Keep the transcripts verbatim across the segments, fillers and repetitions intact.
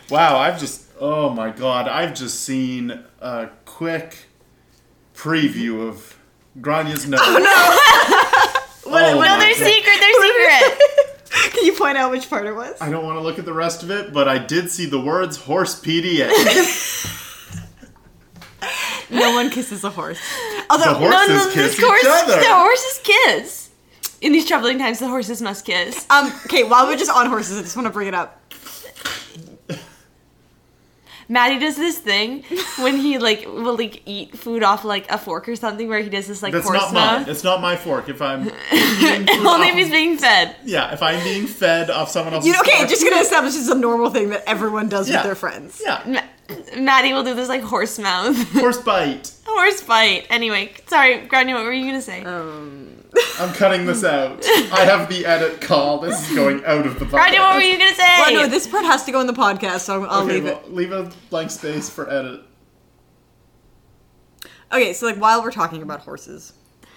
Wow, I've just... Oh, my God. I've just seen a quick preview of Grania's nose. Oh, no! what, oh, no, they're God. secret. They're secret. Can you point out which part it was? I don't want to look at the rest of it, but I did see the words horse P D A. No one kisses a horse. Although, The horses no, no, kiss the horse, each other. The horses kiss. In these troubling times, the horses must kiss. um, okay, while we're just on horses, I just want to bring it up. Maddie does this thing when he like will like eat food off like a fork or something, where he does this like That's horse not mouth. mine. It's not my fork. If I'm eating food Only off- if he's being fed. Yeah, if I'm being fed off someone else's You know, okay, fork. just gonna establish this is a normal thing that everyone does Yeah. with their friends. Yeah. Ma- Maddie will do this like horse mouth. Horse bite. Horse bite. Anyway, sorry, Grania, what were you gonna say? Um, I'm cutting this out. I have the edit call. This is going out of the podcast. Grania, what were you gonna say? well, no, this part has to go in the podcast, so I'll Okay, leave well, it. leave a blank space for edit. Okay, so like while we're talking about horses,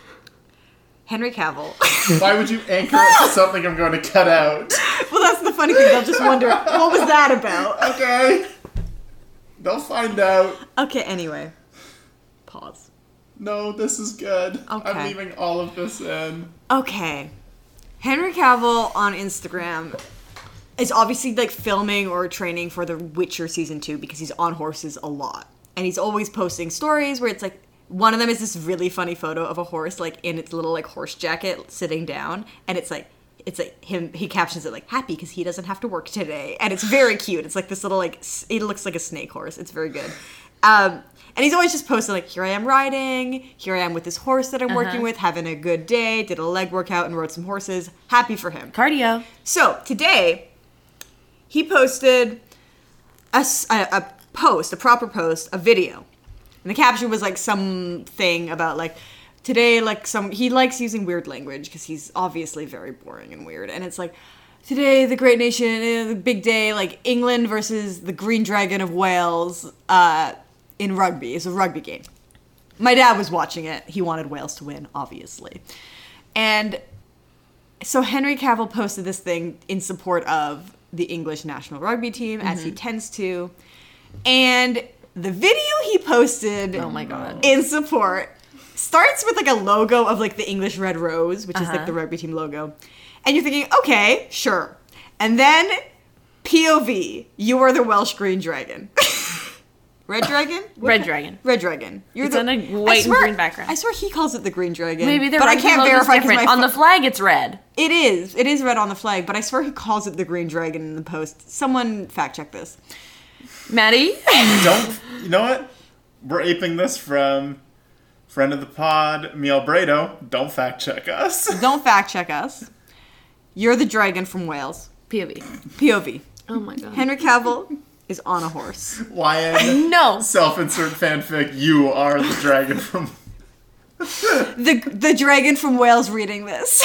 Henry Cavill. Why would you anchor it to something I'm going to cut out? Well, that's the funny thing. They'll just wonder what was that about. Okay. They'll find out. Okay, anyway, pause. No, this is good. Okay. I'm leaving all of this in. Okay, Henry Cavill on Instagram is obviously like filming or training for The Witcher season two because he's on horses a lot. And he's always posting stories where it's like, one of them is this really funny photo of a horse, like in its little like horse jacket sitting down. And it's like, it's like him, he captions it like, happy because he doesn't have to work today. And it's very cute. It's like this little like, s- it looks like a snake horse. It's very good. Um, and he's always just posting like, here I am riding, here I am with this horse that I'm working with, having a good day, did a leg workout and rode some horses. Happy for him. Cardio. So today, he posted a, s- a- a post, a proper post, a video. And the caption was like something about like, today, like some, he likes using weird language because he's obviously very boring and weird. And it's like, today, the great nation, eh, the big day, like England versus the Green Dragon of Wales uh, in rugby. It's a rugby game. My dad was watching it. He wanted Wales to win, obviously. And so Henry Cavill posted this thing in support of the English national rugby team, mm-hmm. as he tends to. And the video he posted Oh my God. in support starts with like a logo of like the English Red Rose, which is Uh-huh. like the rugby team logo. And you're thinking, okay, sure. And then P O V, you are the Welsh Green Dragon. Red Dragon? What Red ki- Dragon. Red Dragon. You're It's the, on a I white and swear- green background. I swear he calls it the Green Dragon. Maybe the but I rugby can't logo's verify 'cause different. my On pho- the flag, it's red. It is. It is red on the flag, but I swear he calls it the Green Dragon in the post. Someone fact check this. Maddie? Don't, you know what? We're aping this from friend of the pod, Miel Brado. Don't fact check us. Don't fact check us. You're the dragon from Wales. P O V. P O V. Oh my God. Henry Cavill is on a horse. Wyan, No. self-insert fanfic, you are the dragon from... The the dragon from Wales reading this.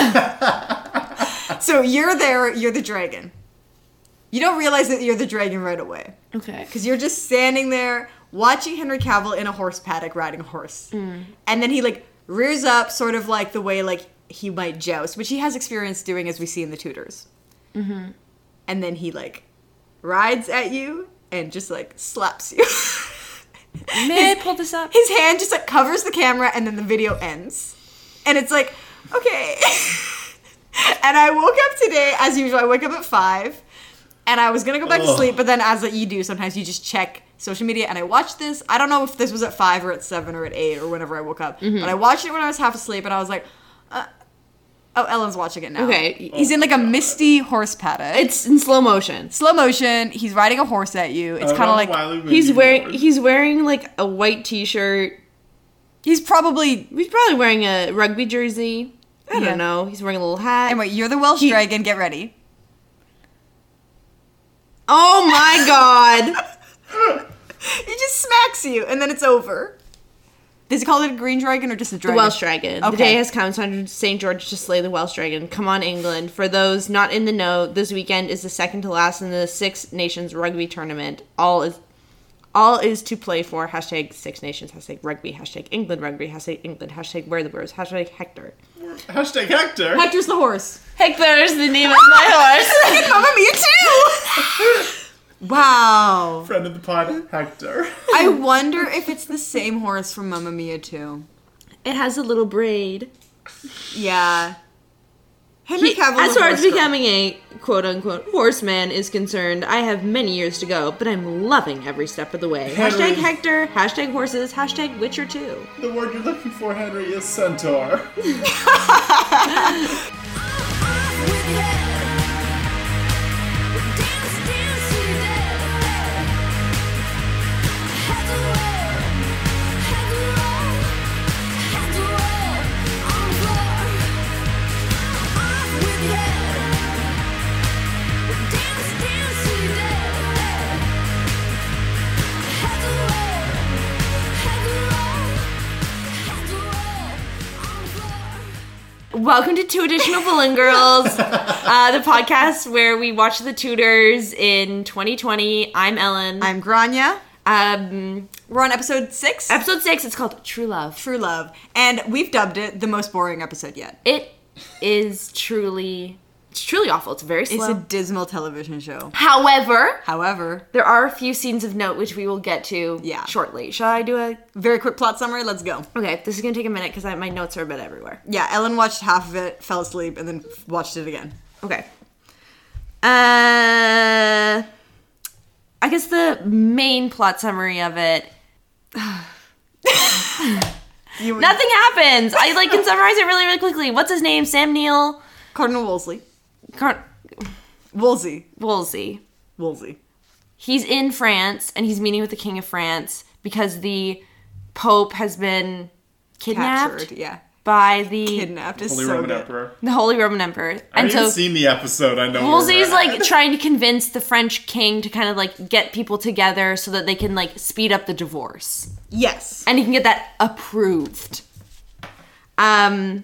So you're there, you're the dragon. You don't realize that you're the dragon right away. Okay. Because you're just standing there watching Henry Cavill in a horse paddock riding a horse. Mm. And then he like rears up sort of like the way like he might joust, which he has experience doing as we see in the Tudors. Mm-hmm. And then he like rides at you and just like slaps you. May I pull this up? His hand just like covers the camera and then the video ends. And it's like, okay. And I woke up today, as usual, I wake up at five. And I was gonna go back to Ugh. sleep, but then as like you do, sometimes you just check social media. And I watched this. I don't know if this was at five or at seven or at eight or whenever I woke up. Mm-hmm. But I watched it when I was half asleep, and I was like, uh, "Oh, Ellen's watching it now." Okay. He's in like a misty horse paddock. It's in slow motion. slow motion. He's riding a horse at you. It's I kind of love like Wiley Windy He's wearing Ward. he's wearing like a white t-shirt. he's probably. He's probably wearing a rugby jersey. I don't Yeah. know. He's wearing a little hat. Anyway, you're the Welsh He- dragon. Get ready. Oh my God. He just smacks you, and then it's over. Does he call it a green dragon or just a The dragon? Welsh dragon. The Okay. day has come. It's time for Saint George to slay the Welsh dragon. Come on, England. For those not in the know, this weekend is the second to last in the Six Nations rugby tournament. All is all is to play for. Hashtag Six Nations. Hashtag rugby. Hashtag England rugby. Hashtag England. Hashtag wear the birds. Hashtag Hector. Hashtag Hector. Hector's the horse. Hector is the name of my horse. Mamma Mia too! Wow. Friend of the pod, Hector. I wonder if it's the same horse from Mamma Mia too. It has a little braid. Yeah. Henry He, Cavill. as the far as horse girl. becoming a quote-unquote horseman is concerned, I have many years to go, but I'm loving every step of the way. Henry. Hashtag Hector, hashtag horses, hashtag Witcher two. The word you're looking for, Henry, is centaur. Welcome to Two Additional Pulling Girls, uh, the podcast where we watch The Tudors in twenty twenty. I'm Ellen. I'm Grania. Um, We're on episode six. episode six, it's called True Love. True Love. And we've dubbed it the most boring episode yet. It is truly, it's truly awful. It's very It's slow. a dismal television show. However, However, there are a few scenes of note which we will get to Yeah. shortly. Shall I do a... very quick plot summary. Let's go. Okay, this is going to take a minute because my notes are a bit everywhere. Yeah, Ellen watched half of it, fell asleep, and then watched it again. Okay. Uh, I guess the main plot summary of it... You, Nothing happens! I like can summarize it really, really quickly. What's his name? Sam Neill? Cardinal Wolsey. Car- Wolsey. Wolsey. Wolsey. He's in France, and he's meeting with the King of France because the Pope has been kidnapped Captured, yeah. by the Kidnapped is Holy so Roman good. Emperor. the Holy Roman Emperor. I And haven't so even seen the episode. I know. where Wolsey's we're at. like trying to convince the French king to kind of like get people together so that they can like speed up the divorce. Yes. And he can get that approved. Um,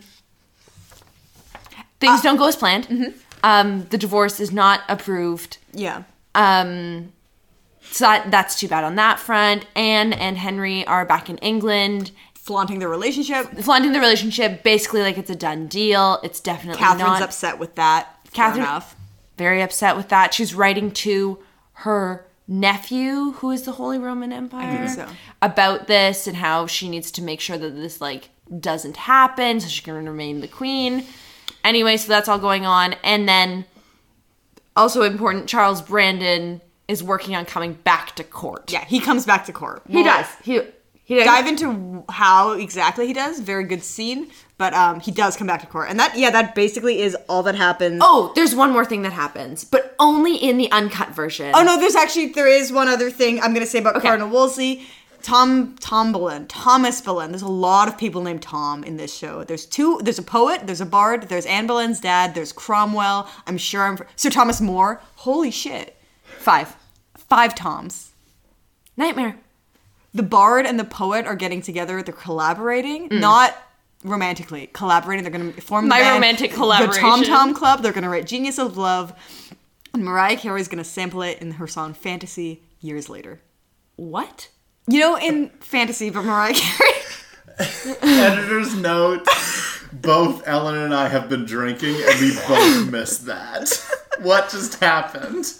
things Uh, don't go as planned. mm-hmm. Um, the divorce is not approved. Yeah. Um, so that, that's too bad on that front. Anne and Henry are back in England, Flaunting their relationship. flaunting the relationship, basically like it's a done deal. It's definitely Catherine's not. upset with that. Fair Catherine, enough. very upset with that. She's writing to her nephew, who is the Holy Roman Empire, I think so. about this and how she needs to make sure that this like doesn't happen so she can remain the queen. Anyway, so that's all going on. And then also important, Charles Brandon is working on coming back to court. Yeah, he comes back to court. He does. He he does. Dive into how exactly he does. Very good scene. But um, he does come back to court. And that, yeah, that basically is all that happens. Oh, there's one more thing that happens, but only in the uncut version. Oh, no, there's actually, there is one other thing I'm going to say about Okay. Cardinal Wolsey. Tom, Tom Boleyn, Thomas Boleyn. There's a lot of people named Tom in this show. There's two, there's a poet, there's a bard, there's Anne Boleyn's dad, there's Cromwell. I'm sure I'm, Sir Thomas More. Holy shit. Five. Five Toms. Nightmare. The bard and the poet are getting together. They're collaborating, Mm. not romantically. Collaborating. They're going to form the My band, romantic the collaboration. Tom Tom Club. They're going to write Genius of Love. And Mariah Carey's going to sample it in her song Fantasy years later. What? You know, in Fantasy, but Mariah Carey. Editor's note. Both Ellen and I have been drinking, and we both missed that. What just happened?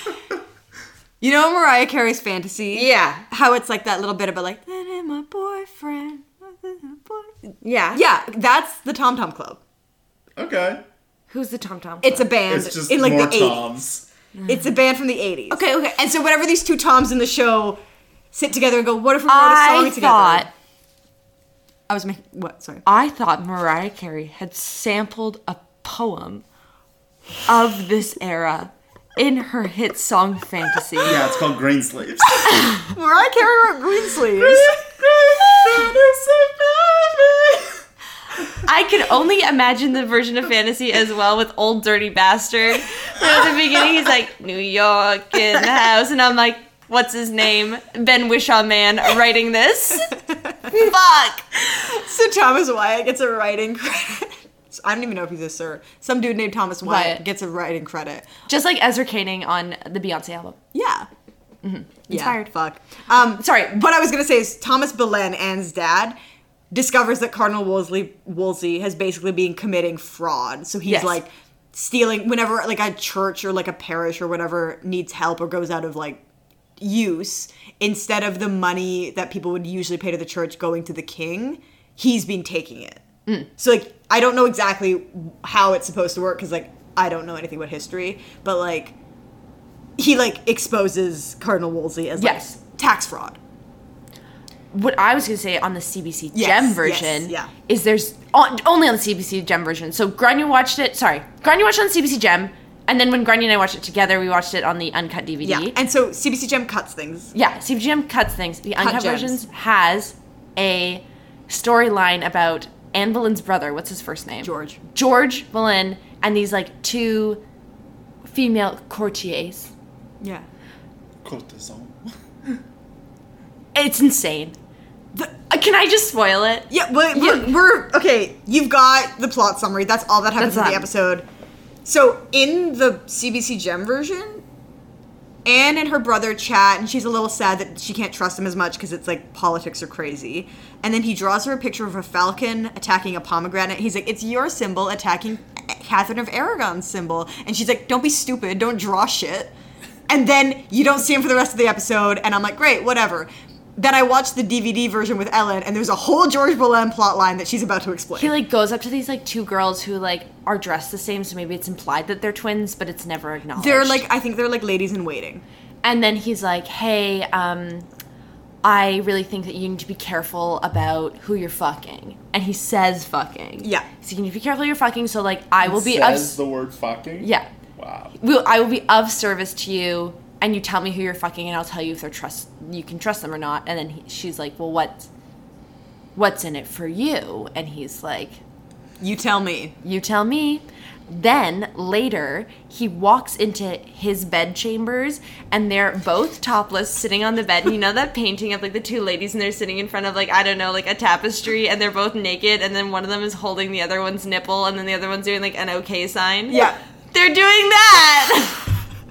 You know Mariah Carey's Fantasy? Yeah. How it's like that little bit about like, that ain't my boyfriend. That ain't my boy-" Yeah. Yeah, that's the Tom Tom Club. Okay. Who's the Tom Tom? It's a band It's just in like more the eighties. Toms. It's a band from the eighties. Okay, okay. And so whenever these two Toms in the show sit together and go, what if we wrote a I song together? thought I was making, what, sorry. I thought Mariah Carey had sampled a poem of this era in her hit song Fantasy. Yeah, it's called Greensleeves. Mariah Carey wrote Greensleeves. I could only imagine the version of Fantasy as well with Old Dirty Bastard. Where at the beginning he's like, New York in the house, and I'm like, what's his name? Ben Whishaw Man writing this? Fuck! So Thomas Wyatt gets a writing credit. I don't even know if he's a sir. Some dude named Thomas Wyatt Wyatt. gets a writing credit. Just like Ezra Koenig on the Beyonce album. Yeah. Mm-hmm. Inspired. Yeah, fuck. Um, Sorry. What I was going to say is Thomas Boleyn, Anne's dad, discovers that Cardinal Wolsey, Wolsey has basically been committing fraud. So he's Yes. like stealing whenever like a church or like a parish or whatever needs help or goes out of like use, instead of the money that people would usually pay to the church going to the king, he's been taking it. Mm. So like I don't know exactly how it's supposed to work because like I don't know anything about history, but like he like exposes Cardinal Wolsey as like yes. tax fraud. What I was going to say on the C B C yes, Gem version yes, yeah. is there's on, only on the C B C Gem version. So Grania watched it. Sorry, Grania watched it on C B C Gem, and then when Grania and I watched it together, we watched it on the uncut D V D. Yeah, and so C B C Gem cuts things. Yeah, C B C Gem cuts things. The Cut uncut gems. versions has a storyline about Anne Boleyn's brother. What's his first name? George. George Boleyn and these like two female courtiers. Yeah. Courtesan. It's insane. The, uh, can I just spoil it? Yeah, but we're, Yeah. we're okay. You've got the plot summary. That's all that happens That's in the that. episode. So in the C B C Gem version, Anne and her brother chat, and she's a little sad that she can't trust him as much because it's like politics are crazy. And then he draws her a picture of a falcon attacking a pomegranate. He's like, "It's your symbol attacking Catherine of Aragon's symbol," and she's like, "Don't be stupid. Don't draw shit." And then you don't see him for the rest of the episode, and I'm like, "Great, whatever." Then I watched the D V D version with Ellen, and there's a whole George Boleyn plot line that she's about to explain. He like goes up to these like two girls who like are dressed the same, so maybe it's implied that they're twins, but it's never acknowledged. They're like, I think they're like ladies in waiting. And then he's like, "Hey, um, I really think that you need to be careful about who you're fucking." And he says "fucking." Yeah. So you need to be careful who you're fucking. So like, I will be Says of the word fucking? yeah. Wow. Will I will be of service to you, and you tell me who you're fucking, and I'll tell you if they're trust you can trust them or not. And then he, she's like, "Well, what? What's in it for you?" And he's like, You tell me. "You tell me." Then later, he walks into his bed chambers, and they're both topless, sitting on the bed. And you know that painting of like the two ladies, and they're sitting in front of like I don't know, like a tapestry, and they're both naked, and then one of them is holding the other one's nipple, and then the other one's doing like an okay sign. Yeah. They're doing that.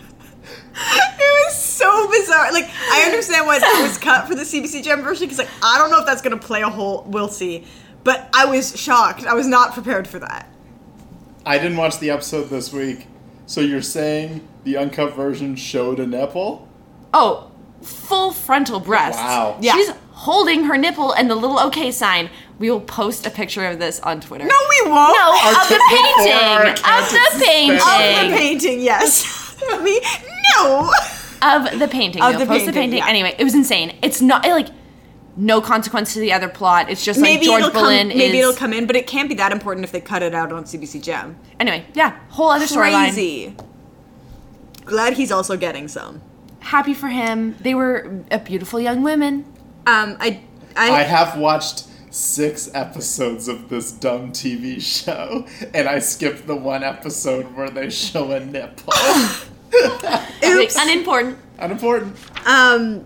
It was so bizarre. Like, I understand why that was cut for the C B C Gem version, because, like, I don't know if that's going to play a whole, we'll see. But I was shocked. I was not prepared for that. I didn't watch the episode this week, so you're saying the uncut version showed a nipple? Oh, full frontal breasts. Wow. Yeah. She's holding her nipple and the little okay sign. We will post a picture of this on Twitter. No, we won't. No, Our of the t- painting. before our Of account the is painting. suspended. Of the painting, yes. I mean, no. Of the painting. Of We'll the post the painting, painting. yeah. Anyway, it was insane. It's not like no consequence to the other plot. It's just Maybe like George it'll come. Boleyn Maybe is. it'll come in, but it can't be that important if they cut it out on C B C Gem. Anyway, yeah, whole other storyline. Crazy. Glad he's also getting some. Happy for him. They were a beautiful young women. Um, I, I, I have watched six episodes of this dumb T V show, and I skipped the one episode where they show a nipple. oops. Unimportant. Unimportant. Um,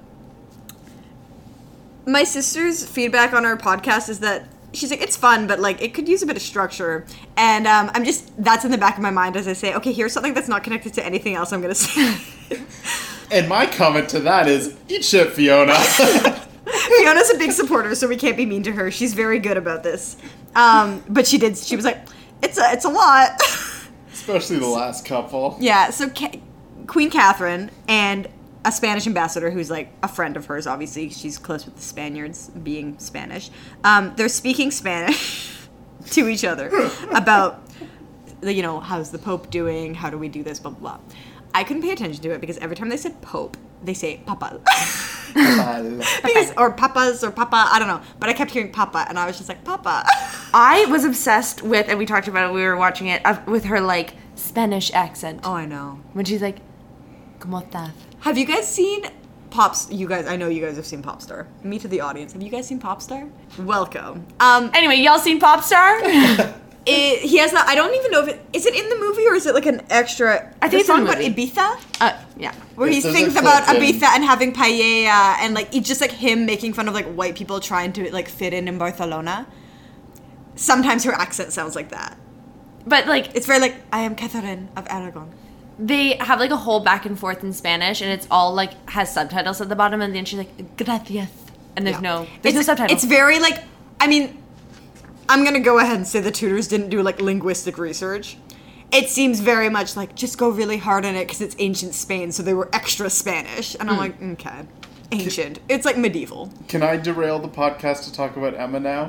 my sister's feedback on our podcast is that she's like, it's fun, but like it could use a bit of structure. And um, I'm just, that's in the back of my mind as I say, okay, here's something that's not connected to anything else I'm going to say. And my comment to that is, eat shit, Fiona. Fiona's a big supporter, so we can't be mean to her. She's very good about this. Um, but she did, she was like, it's a, it's a lot. Especially the last couple. Yeah, so Ca- Queen Catherine and a Spanish ambassador who's like a friend of hers, obviously. She's close with the Spaniards, being Spanish. Um, they're speaking Spanish to each other about, you know, how's the Pope doing? How do we do this? Blah, blah, blah. I couldn't pay attention to it because every time they said Pope, they say Papa. because, or Papas or Papa, I don't know. But I kept hearing Papa, and I was just like, Papa. I was obsessed with, and we talked about it, we were watching it, uh, with her, like, Spanish accent. Oh, I know. When she's like, ¿Cómo estás? Have you guys seen Pops? You guys, I know you guys have seen Popstar. Me to the audience. Have you guys seen Popstar? Welcome. Um, Anyway, y'all seen Popstar? it, he has that. I don't even know if it is it in the movie or is it like an extra. I think the it's in song the about movie. Ibiza, uh, yeah. where Yes, he there's a thinks clip about in- Ibiza and having paella, and like it's just like him making fun of like white people trying to like fit in in Barcelona. Sometimes her accent sounds like that. But, like, It's very like I am Catherine of Aragon. they have, like, a whole back and forth in Spanish, and it's all, like, has subtitles at the bottom, and then she's like, gracias. And there's Yeah. no, there's it's, no subtitles. It's very like, I mean, I'm gonna go ahead and say the tutors didn't do like linguistic research. it seems very much like, just go really hard on it because it's ancient Spain, so they were extra Spanish. And I'm like, okay. Ancient. It's like medieval. Can I derail the podcast to talk about Emma now?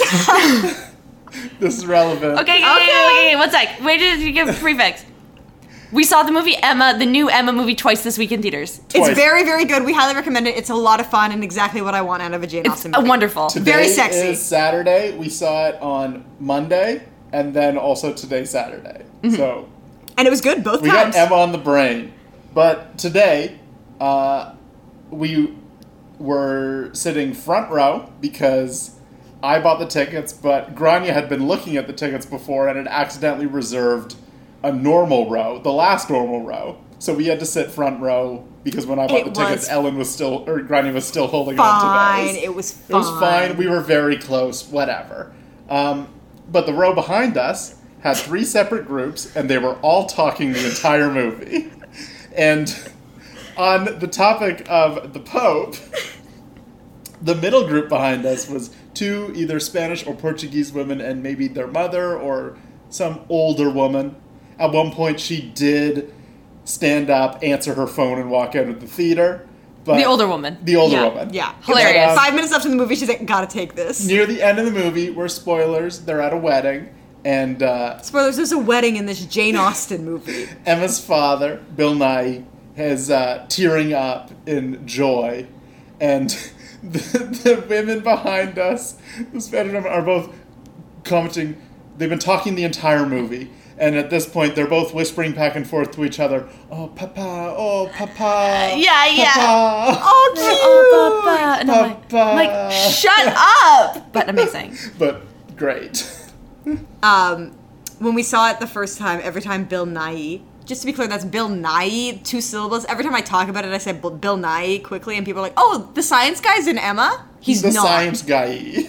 This is relevant. Okay, okay, okay, okay, okay, one sec. Wait till you give a prefix. We saw the movie Emma, the new Emma movie, twice this week in theaters. Twice. It's very, very good. We highly recommend it. It's a lot of fun and exactly what I want out of a Jane It's Austen uh, movie. wonderful. Today Very sexy. is Saturday. We saw it on Monday, and then also today, Saturday. Mm-hmm. So And it was good both we times. got Emma on the brain. But today, uh, we were sitting front row because I bought the tickets, but Grania had been looking at the tickets before and had accidentally reserved a normal row, the last normal row. So we had to sit front row because when I bought It the tickets, was Ellen was still, or Grania was still holding on to Fine. those. It was It fine. was fine. We were very close, whatever. Um, but the row behind us had three separate groups, and they were all talking the entire movie. And on the topic of the Pope, the middle group behind us was two either Spanish or Portuguese women and maybe their mother or some older woman. At one point, she did stand up, answer her phone, and walk out of the theater. But The older woman. The older yeah, woman. Yeah. Hilarious. But, um, Five minutes left in the movie, she's like, gotta take this. near the end of the movie, were spoilers. They're at a wedding, and uh, Spoilers, there's a wedding in this Jane Austen movie. Emma's father, Bill Nighy, is uh, tearing up in joy, and the, the women behind us, the Spanish women, are both commenting. They've been talking the entire movie, and at this point, they're both whispering back and forth to each other. Oh, papa! Oh, papa! Yeah, yeah. Papa. Oh, cute! Oh, Papa. And I'm like, Papa. I'm like, shut up! But amazing. But great. Um, when we saw it the first time, every time Bill Nighy, just to be clear, that's Bill Nighy, two syllables. Every time I talk about it, I say Bill Bill Nighy quickly, and people are like, oh, the science guy's in Emma? He's the not. science guy.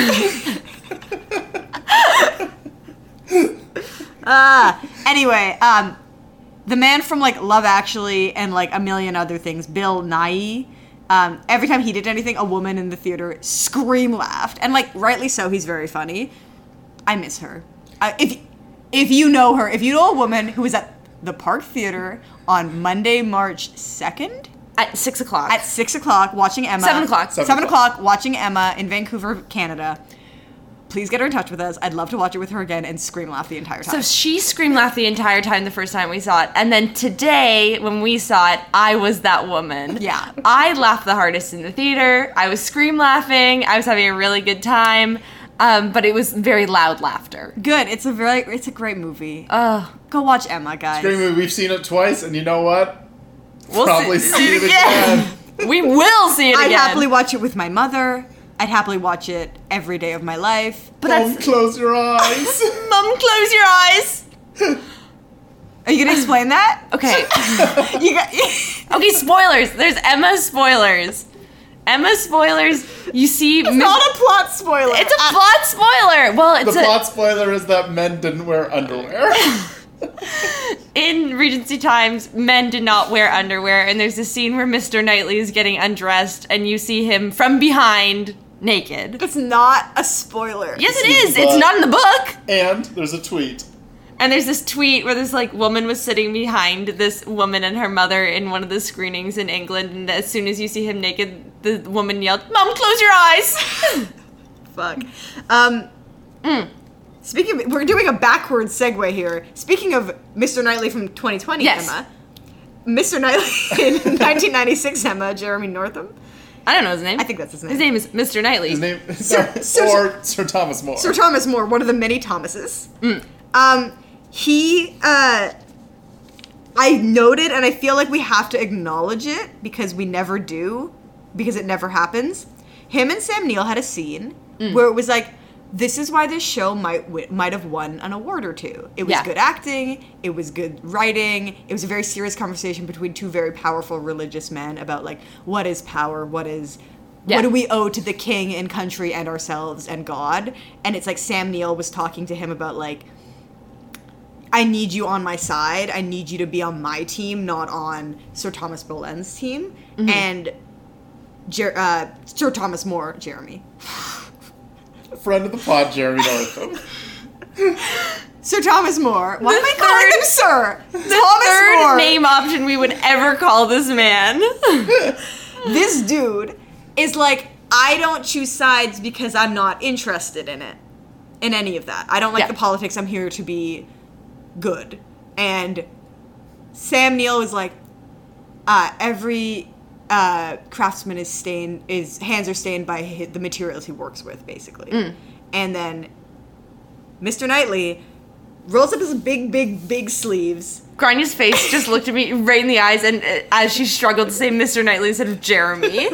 Ah, anyway, um, the man from, like, Love Actually and, like, a million other things, Bill Nighy, um, every time he did anything, a woman in the theater scream laughed. And, like, rightly so, he's very funny. I miss her. Uh, if if you know her, if you know a woman who was at the Park Theater on Monday, March second At six o'clock. at six o'clock watching Emma. Seven o'clock. Seven Seven o'clock. o'clock watching Emma in Vancouver, Canada. Please get her in touch with us. I'd love to watch it with her again and scream laugh the entire So time. she screamed laugh the entire time the first time we saw it. And then today, when we saw it, I was that woman. Yeah. I laughed the hardest in the theater. I was scream laughing. I was having a really good time. Um, but it was very loud laughter. Good. It's a very it's a great movie. Ugh. Go watch Emma, guys. Great movie. We've seen it twice, and you know what? We'll Probably see, see it again. again. We will see it I'd again. happily watch it with my mother. I'd happily watch it every day of my life. But Don't that's... close your eyes. Mom, close your eyes. Are you gonna explain that? Okay. You got. Okay, spoilers. There's Emma spoilers. Emma spoilers. You see... It's not a plot spoiler. It's a Uh, plot spoiler. Well, The it's a... plot spoiler is that men didn't wear underwear. In Regency Times, men did not wear underwear, and there's a scene where Mister Knightley is getting undressed, and you see him from behind, naked. It's not a spoiler. Yes, it It's in is. the It's book. not in the book. And there's a tweet. And there's this tweet where this like woman was sitting behind this woman and her mother in one of the screenings in England, and as soon as you see him naked, the woman yelled, "Mom, close your eyes!" Fuck. Um. Speaking of, we're doing a backwards segue here. Speaking of Mister Knightley from twenty twenty, Yes. Emma. Mister Knightley in nineteen ninety-six, Emma, Jeremy Northam. I don't know his name. I think that's his name. His name is Mister Knightley. His name, Sir- Sir- or Sir Thomas More. Sir Thomas More, one of the many Thomases. Um, he, uh, I noted, and I feel like we have to acknowledge it because we never do, because it never happens. Him and Sam Neill had a scene where it was like, this is why this show might wi- might have won an award or two. It was Yeah. good acting, it was good writing, it was a very serious conversation between two very powerful religious men about like what is power, what is Yeah. what do we owe to the king and country and ourselves and God? And it's like Sam Neill was talking to him about like, I need you on my side. I need you to be on my team, not on Sir Thomas Boleyn's team. And Jer- uh, Sir Thomas More, Jeremy. Friend of the pod, Jeremy Northam. Sir Thomas More. Why The am I calling third- him Sir? The Thomas third More. name option we would ever call this man. This dude is like, I don't choose sides because I'm not interested in it. In any of that. I don't like Yeah. the politics. I'm here to be good. And Sam Neill was like, uh, every uh, craftsman is stained, his hands are stained by his, the materials he works with, basically. Mm. And then Mister Knightley rolls up his big, big, big sleeves. Granya's face just looked at me right in the eyes, and uh, as she struggled to say Mister Knightley instead of Jeremy.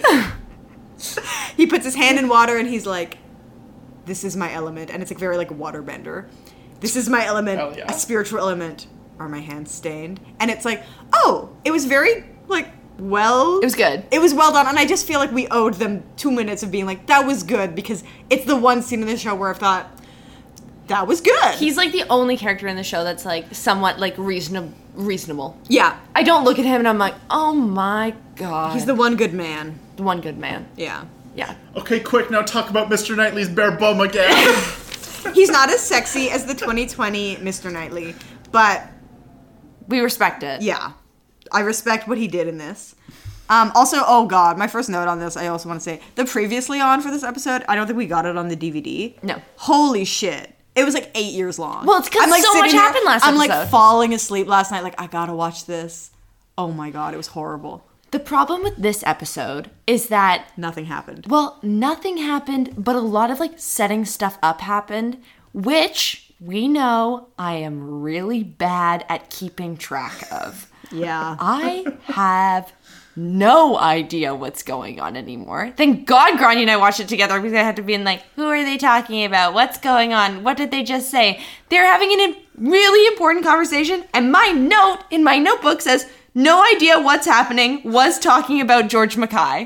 He puts his hand in water and he's like, this is my element. And it's like very like waterbender. This is my element, Hell yeah. a spiritual element. Are my hands stained? And it's like, oh, it was very like well. It was good. It was well done. And I just feel like we owed them two minutes of being like, that was good. Because it's the one scene in the show where I've thought, that was good. He's like the only character in the show that's like somewhat like reasonable. Reasonable. yeah. I don't look at him and I'm like, oh my god. He's the one good man. the one good man. Yeah. Yeah. Okay, quick, now talk about Mister Knightley's bare bum again. He's not as sexy as the twenty twenty Mister Knightley. But We respect it. yeah, I respect what he did in this. Um, also, oh god, my first note on this, I also want to say, the previously on for this episode, I don't think we got it on the D V D. No. Holy shit. It was like eight years long. Well, it's 'cause I'm, like, so sitting much here- happened last I'm like episode. falling asleep last night, like, I gotta watch this. Oh my god, it was horrible. The problem with this episode is that, Nothing happened. well, nothing happened, but a lot of like setting stuff up happened, which we know I am really bad at keeping track of. Yeah. I have no idea what's going on anymore. Thank God Grania and I watched it together because I had to be in like, who are they talking about? What's going on? What did they just say? They're having a in- really important conversation, and my note in my notebook says, no idea what's happening, was talking about George Mackay.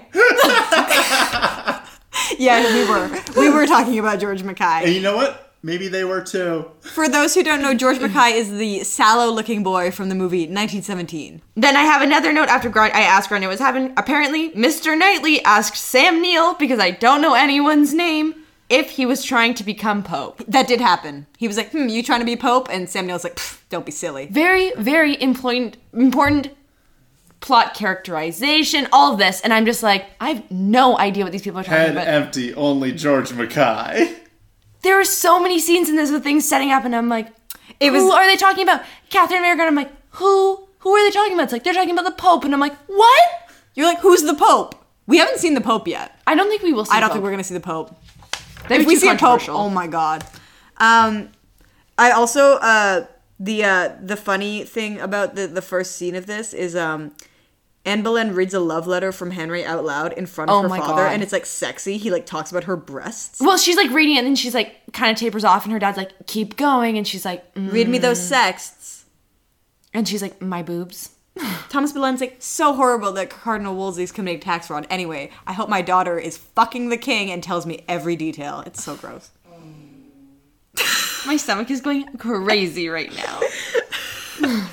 Yeah, we were. We were talking about George And Mackay. you know what? Maybe they were too. For those who don't know, George Mackay is the sallow-looking boy from the movie nineteen seventeen. Then I have another note after Gran- I asked Grania what's happening. Apparently, Mister Knightley asked Sam Neill, because I don't know anyone's name, if he was trying to become Pope. That did happen. He was like, hmm, you trying to be Pope? And Sam Neill's like, "Pfft, don't be silly. Very, very important, important plot characterization, all of this. And I'm just like, I have no idea what these people are talking Head about. empty, only George Mackay. There are so many scenes in this with things setting up, and I'm like, It was- who are they talking about? Catherine American, I'm like, who? Who are they talking about? It's like, they're talking about the Pope, and I'm like, what? You're like, who's the Pope? We haven't seen the Pope yet. I don't think we will see I don't Pope. think we're gonna see the Pope. That'd If be we too see a Pope, controversial. oh my god. Um, I also uh the uh the funny thing about the the first scene of this is um. Anne Boleyn reads a love letter from Henry out loud in front of Oh her my father, God. and it's like sexy. He like talks about her breasts. Well, she's like reading it, and then she's like kind of tapers off, and her dad's like, keep going, and she's like, mm. Read me those sexts. and she's like, my boobs. Thomas Boleyn's like, so horrible that Cardinal Wolsey's committing tax fraud. Anyway, I hope my daughter is fucking the king and tells me every detail. It's so gross. My stomach is going crazy right now.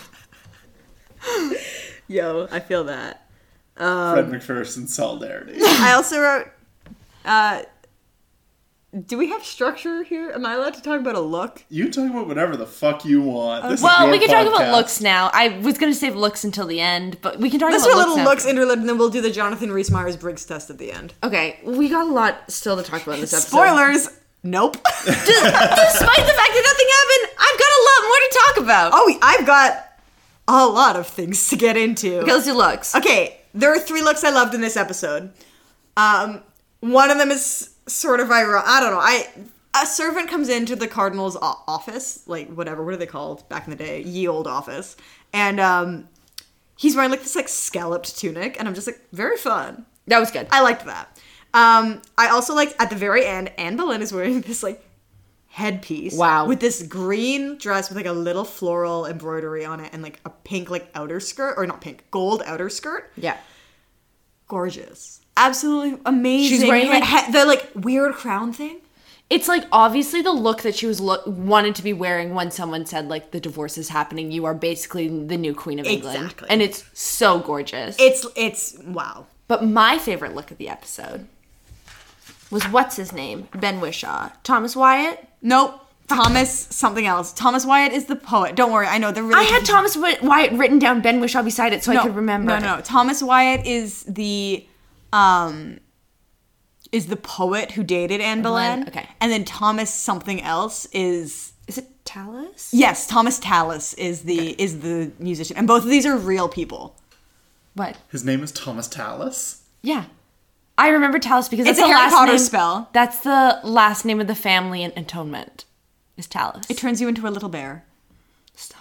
Yo, I feel that. Fred McPherson solidarity. I also wrote, uh, do we have structure here? Am I allowed to talk about a look? You talk about whatever the fuck you want. This is Well, your we can talk about podcast. looks now. I was going to save looks until the end, but we can talk Let's about do a looks little now. looks interlude, and then we'll do the Jonathan Rhys Meyers Briggs test at the end. Okay, we got a lot still to talk about in this episode. Spoilers! Nope. Despite the fact that nothing happened, I've got a lot more to talk about. Oh, I've got a lot of things to get into. Okay, let's do looks. Okay, there are three looks I loved in this episode. Um, one of them is sort of ironic. I don't know. I a servant comes into the cardinal's o- office, like whatever. What are they called back in the day? Ye old office, and um, he's wearing like this like scalloped tunic, and I'm just like, very fun. That was good. I liked that. Um, I also liked at the very end, Anne Boleyn is wearing this like headpiece. Wow. With this green dress with like a little floral embroidery on it and like a pink like outer skirt, or not pink, gold outer skirt. Yeah. Gorgeous. Absolutely amazing. She's wearing, like- he- the like weird crown thing. It's like obviously the look that she was lo- wanted to be wearing when someone said like the divorce is happening. You are basically the new queen of England, Exactly. and it's so gorgeous. It's it's wow. But my favorite look of the episode was what's his name? Ben Wishaw, Thomas Wyatt. Nope. Thomas Thomas something else. Thomas Wyatt is the poet. Don't worry, I know they're really. I had Thomas Wyatt written down, Ben Wishaw beside it, so no, I could remember. No, no, Thomas Wyatt is the, um, is the poet who dated Anne Boleyn. Okay. And then Thomas something else is. Is it Tallis? Yes, Thomas Tallis is the okay. is the musician, and both of these are real people. What? His name is Thomas Tallis? Yeah. I remember Tallis because it's that's a the Harry last Potter name, spell. That's the last name of the family in Atonement. Is Tallis. It turns you into a little bear. Stop.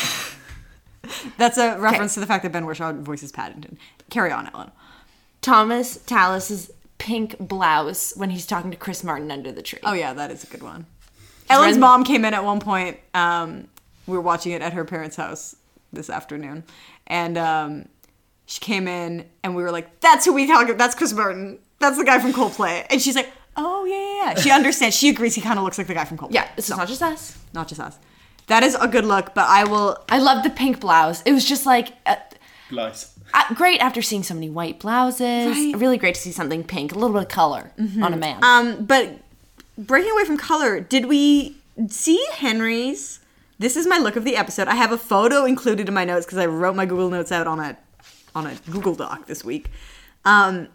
That's a reference okay. to the fact that Ben Whishaw voices Paddington. Carry on, Ellen. Thomas Tallis's pink blouse when he's talking to Chris Martin under the tree. Oh yeah, that is a good one. Ellen's Ren- mom came in at one point. Um, we were watching it at her parents' house this afternoon, and um, she came in, and we were like, "That's who we talk about. That's Chris Martin. That's the guy from Coldplay." And she's like, "Oh yeah, yeah, yeah." She understands. She agrees. He kind of looks like the guy from Coldplay. Yeah, it's so, not just us. Not just us. That is a good look, but I will. I love the pink blouse. It was just like. Uh, Blouse. Uh, great after seeing so many white blouses. Right. Really great to see something pink, a little bit of color mm-hmm. on a man. Um, but breaking away from color, did we see Henry's? This is my look of the episode. I have a photo included in my notes because I wrote my Google Notes out on a on a Google Doc this week. Um,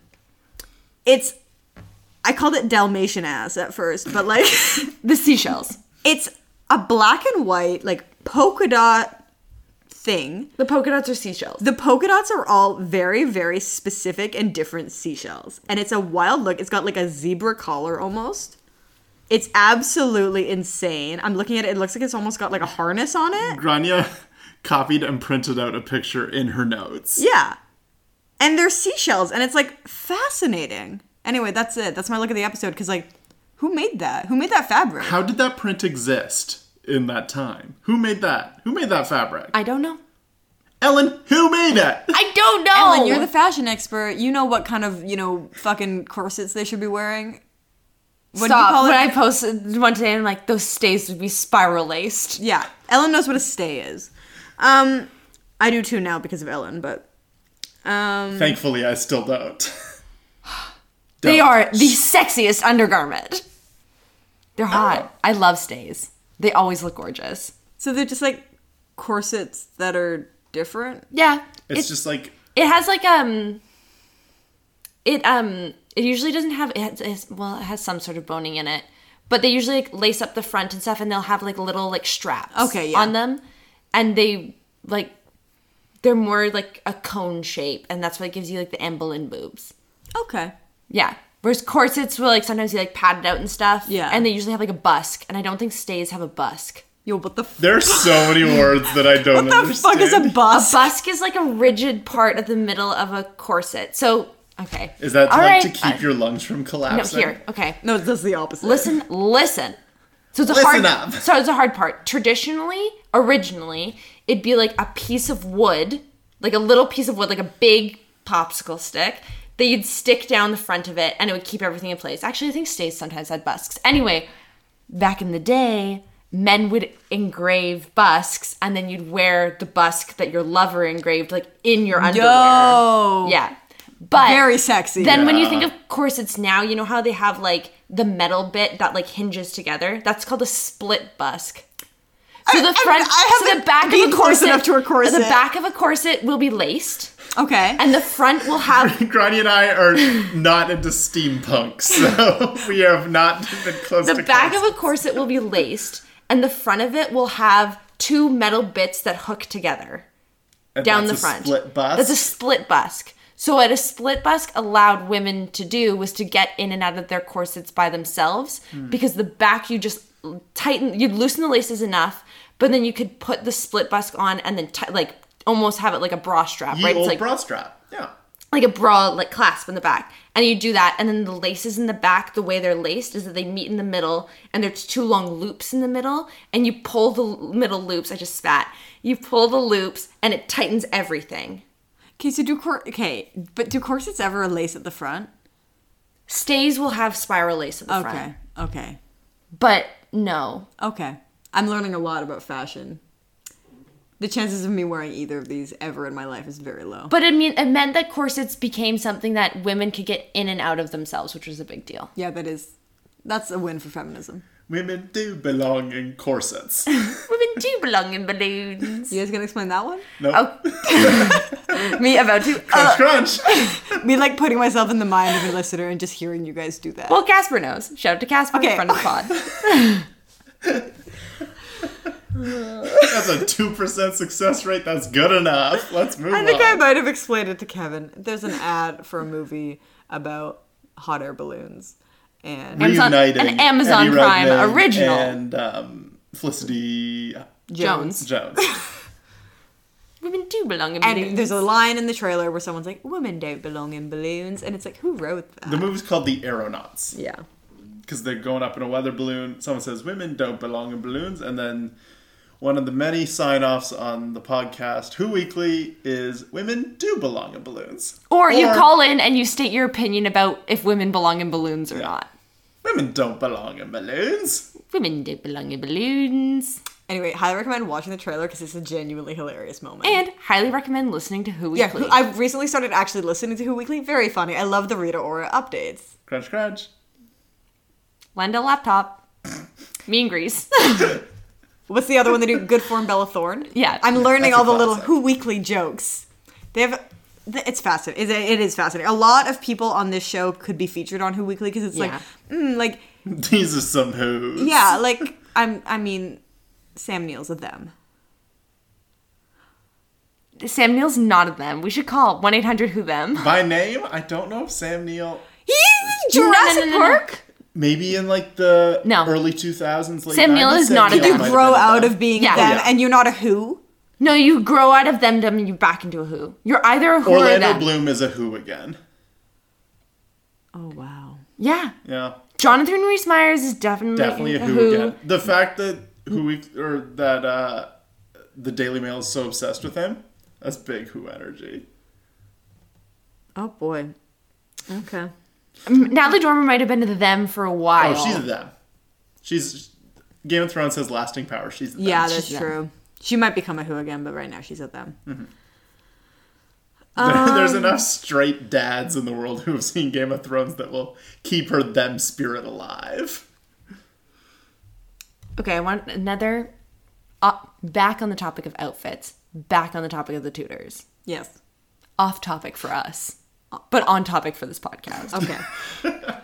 it's I called it Dalmatian ass at first, but like the seashells. It's a black and white like polka dot thing. The polka dots are seashells. The polka dots are all very, very specific and different seashells. And it's a wild look. It's got like a zebra collar almost. It's absolutely insane. I'm looking at it. It looks like it's almost got like a harness on it. Grania copied and printed out a picture in her notes. Yeah. And they're seashells. And it's like fascinating. Anyway, that's it. That's my look at the episode. Because like, who made that? Who made that fabric? How did that print exist in that time? Who made that? Who made that fabric? I don't know. Ellen, who made it? I don't know. Ellen, you're the fashion expert. You know what kind of, you know, fucking corsets they should be wearing. What Stop. Do you call when it? I posted one today, I'm like, those stays would be spiral laced. Yeah. Ellen knows what a stay is. Um, I do too now because of Ellen, but... Um, Thankfully, I still don't. They don't. Are the sexiest undergarment. They're hot. Oh. I love stays. They always look gorgeous. So they're just like corsets that are different? Yeah. It's, it's just like... It has like, um... It, um... It usually doesn't have... It has, it's, well, it has some sort of boning in it. But they usually like lace up the front and stuff, and they'll have like little like straps okay, yeah. on them. And they, like... They're more like a cone shape, and that's what gives you like the Anne Boleyn boobs. Okay. Yeah. Whereas corsets will like sometimes be like padded out and stuff. Yeah. And they usually have like a busk, and I don't think stays have a busk. Yo, what the fuck? There's so many words that I don't what understand. What the fuck is a busk? A busk is like a rigid part at the middle of a corset. So, okay. Is that to, All like right. to keep your lungs from collapsing? No, here. Okay. No, that's the opposite. Listen, listen. So it's a listen hard up. So it's a hard part. Traditionally, originally, it'd be like a piece of wood, like a little piece of wood, like a big popsicle stick that you'd stick down the front of it, and it would keep everything in place. Actually, I think stays sometimes had busks. Anyway, back in the day, men would engrave busks, and then you'd wear the busk that your lover engraved, like, in your underwear. Yo! Yeah. But very sexy. Then yeah. when you think of corsets now, you know how they have, like, the metal bit that, like, hinges together? That's called a split busk. So the front, I, I so the back of a close corset, enough to a corset. The back of a corset will be laced. Okay. And the front will have... Granny and I are not into steampunk, so we have not been close the to The back corsets. of a corset will be laced, and the front of it will have two metal bits that hook together and down that's the a front. Split busk? That's a split busk. So what a split busk allowed women to do was to get in and out of their corsets by themselves, mm. because the back you just tighten, you'd loosen the laces enough, but then you could put the split busk on and then t- like almost have it like a bra strap, Ye right? old It's like bra strap, yeah. Like a bra like clasp in the back. And you do that, and then the laces in the back, the way they're laced is that they meet in the middle, and there's two long loops in the middle, and you pull the middle loops. I just spat. You pull the loops, and it tightens everything. Okay, so do cor- okay, but do corsets ever lace at the front? Stays will have spiral lace at the okay, front. Okay, okay. But no. Okay. I'm learning a lot about fashion. The chances of me wearing either of these ever in my life is very low. But it, mean, it meant that corsets became something that women could get in and out of themselves, which was a big deal. Yeah, that is... That's a win for feminism. Women do belong in corsets. Women do belong in balloons. You guys gonna explain that one? Nope. Oh. Me about to. Crunch, Uh, crunch. Me like putting myself in the mind of a listener and just hearing you guys do that. well, Casper knows. Shout out to Casper Okay. in front of the pod. That's a two percent success rate. That's good enough. Let's move I think on. I might have explained it to Kevin. There's an ad for a movie about hot air balloons. And Amazon- Reuniting an Amazon Eddie Prime Redmayne original. And um, Felicity Jones. Jones. Women do belong in balloons. And there's a line in the trailer where someone's like, women don't belong in balloons. And it's like, who wrote that? The movie's called The Aeronauts. Yeah. Because they're going up in a weather balloon. Someone says, women don't belong in balloons. And then one of the many sign-offs on the podcast, Who Weekly, is women do belong in balloons. Or, you Or- call in and you state your opinion about if women belong in balloons or Yeah. not. Women don't belong in balloons. Women do belong in balloons. Anyway, highly recommend watching the trailer because it's a genuinely hilarious moment. And highly recommend listening to Who yeah, Weekly. who- I've recently started actually listening to Who Weekly. Very funny. I love the Rita Ora updates. Crunch, crunch. Lend a laptop. Me and Grease. What's the other one they do? Good Form Bella Thorne? Yeah. I'm learning That's a all the little classic. Who Weekly jokes. They have... It's fascinating. It it is fascinating. A lot of people on this show could be featured on Who Weekly because it's Yeah. like, mm, like, These are some who's. yeah, like, I'm, I mean, Sam Neill's a them. Sam Neill's not of them. We should call one eight hundred who them. By name, I don't know if Sam Neill... He's No, no, Jurassic no, no, no. Park? Maybe in like the No. early two thousands, late Sam Neill nineties, is not a Neill them. You might have grow been a out them. of being Yeah. them Yeah. and you're not a Who? No, you grow out of them and you back into a who. You're either a who or Orlando them. Bloom is a who again. Oh, wow. Yeah. Yeah, Jonathan Rhys Meyers is definitely, definitely a who, again. The fact that who we or that uh, the Daily Mail is so obsessed with him, that's big who energy. Oh, boy. Okay. Natalie Dormer might have been to them for a while. Oh, she's a them. She's Game of Thrones has lasting power. She's a them. Yeah, that's She's a true. She might become a Who again, but right now she's a them. There's enough straight dads in the world who have seen Game of Thrones that will keep her them spirit alive. Okay, I want another. Uh, back on the topic of outfits. Back on the topic of the tutors. Yes. Off topic for us, but on topic for this podcast. Okay.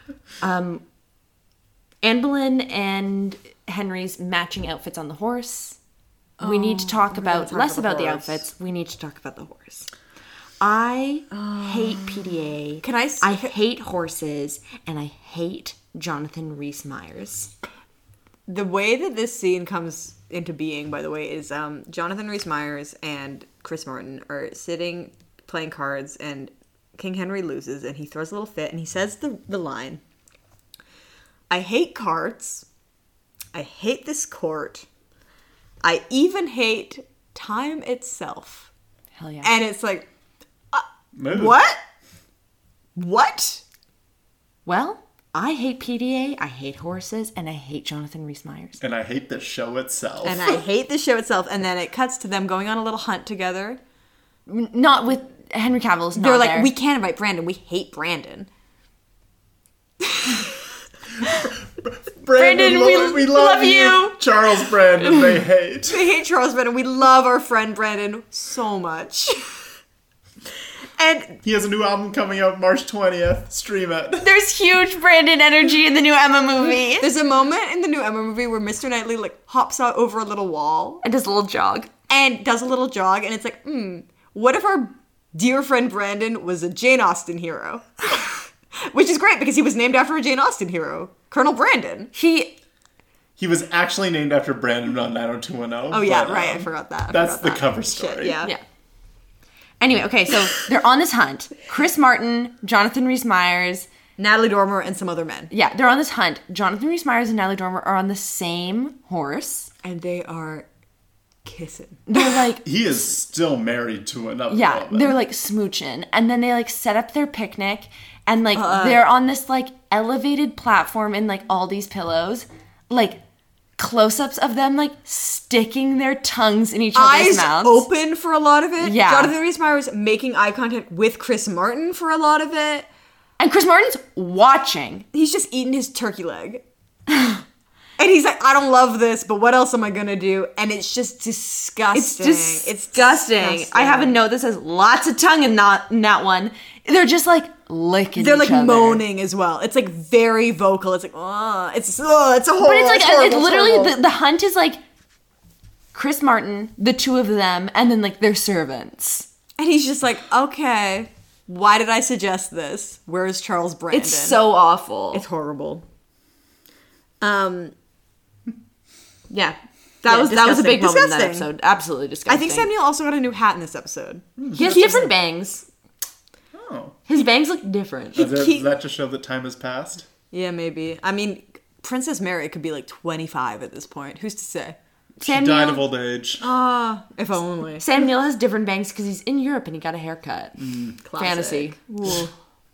Anne Boleyn and Henry's matching outfits on the horse. We need to talk about talk less about about the the horse. outfits. We need to talk about the horse. I hate P D A. Can I s- I hate horses, and I hate Jonathan Rhys Meyers. The way that this scene comes into being, by the way, is um, Jonathan Rhys Meyers and Chris Martin are sitting playing cards, and King Henry loses, and he throws a little fit, and he says the, the line, I hate cards. I hate this court. I even hate time itself. Hell yeah! And it's like, Mood. what? What? Well, I hate P D A. I hate horses, and I hate Jonathan Rhys Meyers. And I hate the show itself. And I hate the show itself. And then it cuts to them going on a little hunt together. Not with Henry Cavill's. Not They're like, there. we can't invite Brandon. We hate Brandon. Brandon, lo- we- we love you. Charles Brandon, they hate. We hate Charles Brandon. We love our friend Brandon so much. And He has a new album coming out March twentieth. Stream it. There's huge Brandon energy in the new Emma movie. there's a moment in the new Emma movie where Mister Knightley like hops out over a little wall And does a little jog. and does a little jog, and it's like, hmm, what if our dear friend Brandon was a Jane Austen hero? Which is great because he was named after a Jane Austen hero, Colonel Brandon. He He was actually named after Brandon on nine oh two one oh. Oh yeah, but, right. I um, forgot that. I that's forgot the that. cover Shit, story. yeah. Yeah. Anyway, okay, so they're on this hunt. Chris Martin, Jonathan Rhys Meyers. Natalie Dormer and some other men, Yeah, they're on this hunt. Jonathan Rhys Meyers and Natalie Dormer are on the same horse. and they are kissing. They're like, He is still married to another yeah, woman. they're like smooching. And then they like set up their picnic and like they're on this like elevated platform in like all these pillows. Like close-ups of them like sticking their tongues in each other's Eyes mouths. open for a lot of it. Yeah. Jonathan Rhys Meyers making eye contact with Chris Martin for a lot of it. And Chris Martin's watching. He's just eating his turkey leg. And he's like, I don't love this, but what else am I gonna do? And it's just disgusting. It's It's disgusting. disgusting. I have a note that says lots of tongue in that, in that one. They're just like licking They're each like other. moaning as well. It's like very vocal. It's like, oh, it's oh, it's a horrible. But it's like, horrible, it's literally, horrible. the, the hunt is like Chris Martin, the two of them, and then like their servants. And he's just like, okay, why did I suggest this? Where's Charles Brandon? It's so awful. It's horrible. Um, yeah. That Yeah, was that was a disgusting. big moment in that Disgusting. episode. Absolutely disgusting. I think Samuel also got a new hat in this episode. He has different bangs. Oh. His bangs look different. Does that, He- does that just show that time has passed? Yeah, maybe. I mean, Princess Mary could be like twenty-five at this point. Who's to say? She Samuel, died of old age. Ah, if only. Sam Neill has different bangs because he's in Europe and he got a haircut. Classic. Fantasy. Ooh.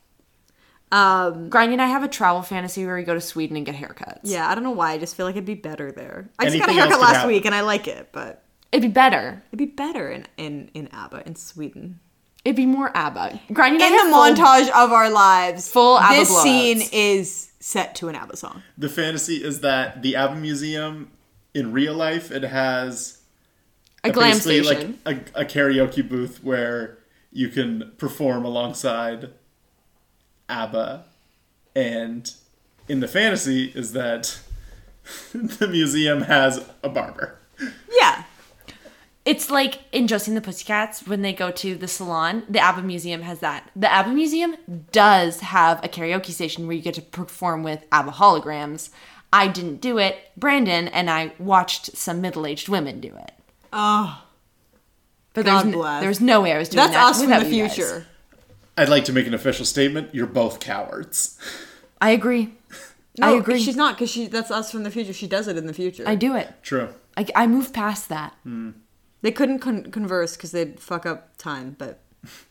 Um, Granny and I have a travel fantasy where we go to Sweden and get haircuts. yeah, I don't know why. I just feel like it'd be better there. I just got a Anything else haircut could last happen. week and I like it, but It'd be better. it'd be better in in in ABBA in Sweden. It'd be more ABBA. Granny and I In have the full- montage of our lives, full ABBA this blowouts. scene is set to an ABBA song. The fantasy is that the ABBA Museum, in real life, it has a glam basically station. like a, a karaoke booth where you can perform alongside ABBA. And in the fantasy is that the museum has a barber. Yeah. It's like in Josie and the Pussycats when they go to the salon. The ABBA Museum has that. The ABBA Museum does have a karaoke station where you get to perform with ABBA holograms. I didn't do it. Brandon and I watched some middle-aged women do it. Oh, But God there's, n- bless. there's no way I was doing that's that us from without the you guys. future. I'd like to make an official statement. You're both cowards. I agree. No, I agree. She's not because she. That's us from the future. She does it in the future. I do it. True. I, I moved past that. They couldn't con- converse because they'd fuck up time. But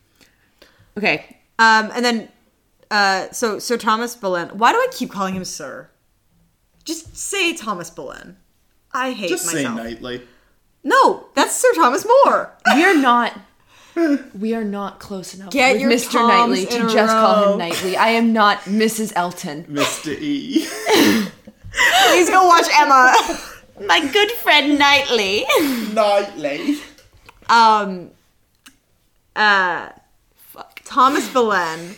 Okay. um, and then uh, so Sir Thomas Boleyn. Why do I keep calling him Sir? Just say Thomas Boleyn. I hate Just say myself. nightly. No, that's Sir Thomas More. We are not. We are not close enough Get with your Mister Toms Knightley in to a just call row. him Knightley. I am not Missus Elton. Mister E. Please go watch Emma. My good friend Knightley. Nightly. Um. Uh. Fuck. Thomas Boleyn.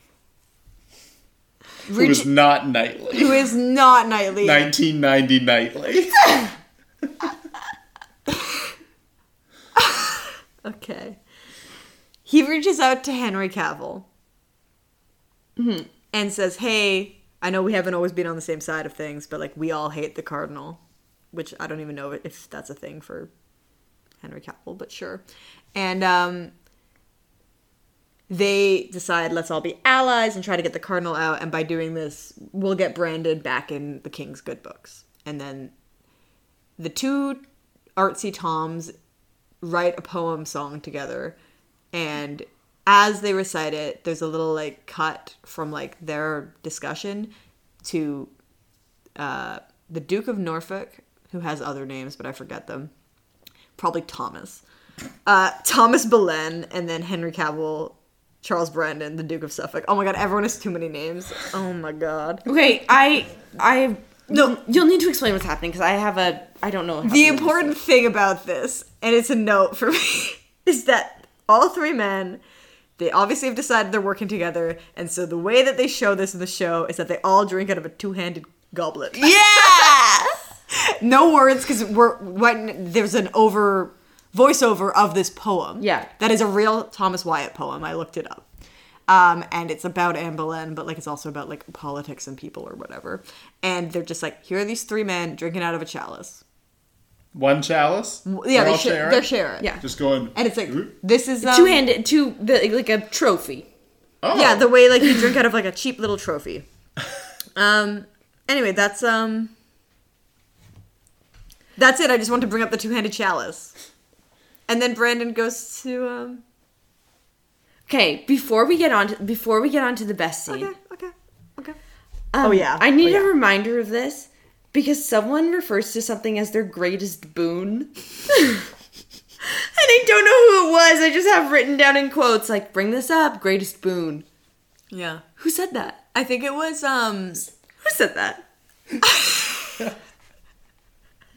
Who is not nightly. Who is not Knightley. nineteen ninety nightly. Okay. He reaches out to Henry Cavill Mm-hmm. and says, hey, I know we haven't always been on the same side of things, but like we all hate the Cardinal, which I don't even know if that's a thing for Henry Cavill, but sure. And um, they decide, let's all be allies and try to get the Cardinal out, and by doing this, we'll get Brandon back in the King's good books. And then the two artsy Toms write a poem song together, and as they recite it, there's a little like cut from like their discussion to uh, the Duke of Norfolk, who has other names but I forget them, probably Thomas, uh, Thomas Boleyn, and then Henry Cavill, Charles Brandon, the Duke of Suffolk. Oh my god, everyone has too many names. Oh my god. Okay, I I No. You'll need to explain what's happening because I have a I don't know. how The to do important thing about this, and it's a note for me, is that all three men, they obviously have decided they're working together, and so the way that they show this in the show is that they all drink out of a two-handed goblet. this. Yeah. No words, because we're when there's an over voiceover of this poem. Yeah. that is a real Thomas Wyatt poem. I looked it up, um, and it's about Anne Boleyn, but like it's also about like politics and people or whatever. And they're just like, here are these three men drinking out of a chalice. One chalice? Yeah, They're they all share. sharing? They're sharing. Yeah. Just going. And it's like, "Ooh." this is um, Two handed, two the, like a trophy. Oh. Yeah, the way like you drink out of like a cheap little trophy. Um. Anyway, that's um. That's it. I just want to bring up the two-handed chalice, and then Brandon goes to um. Okay, before we get on to, before we get on to the best scene. Okay. Okay. Okay. Um, Oh, yeah. I need Oh, yeah. a reminder of this because someone refers to something as their greatest boon. And I don't know who it was. I just have written down in quotes like bring this up, greatest boon. Yeah. Who said that? I think it was um. Who said that?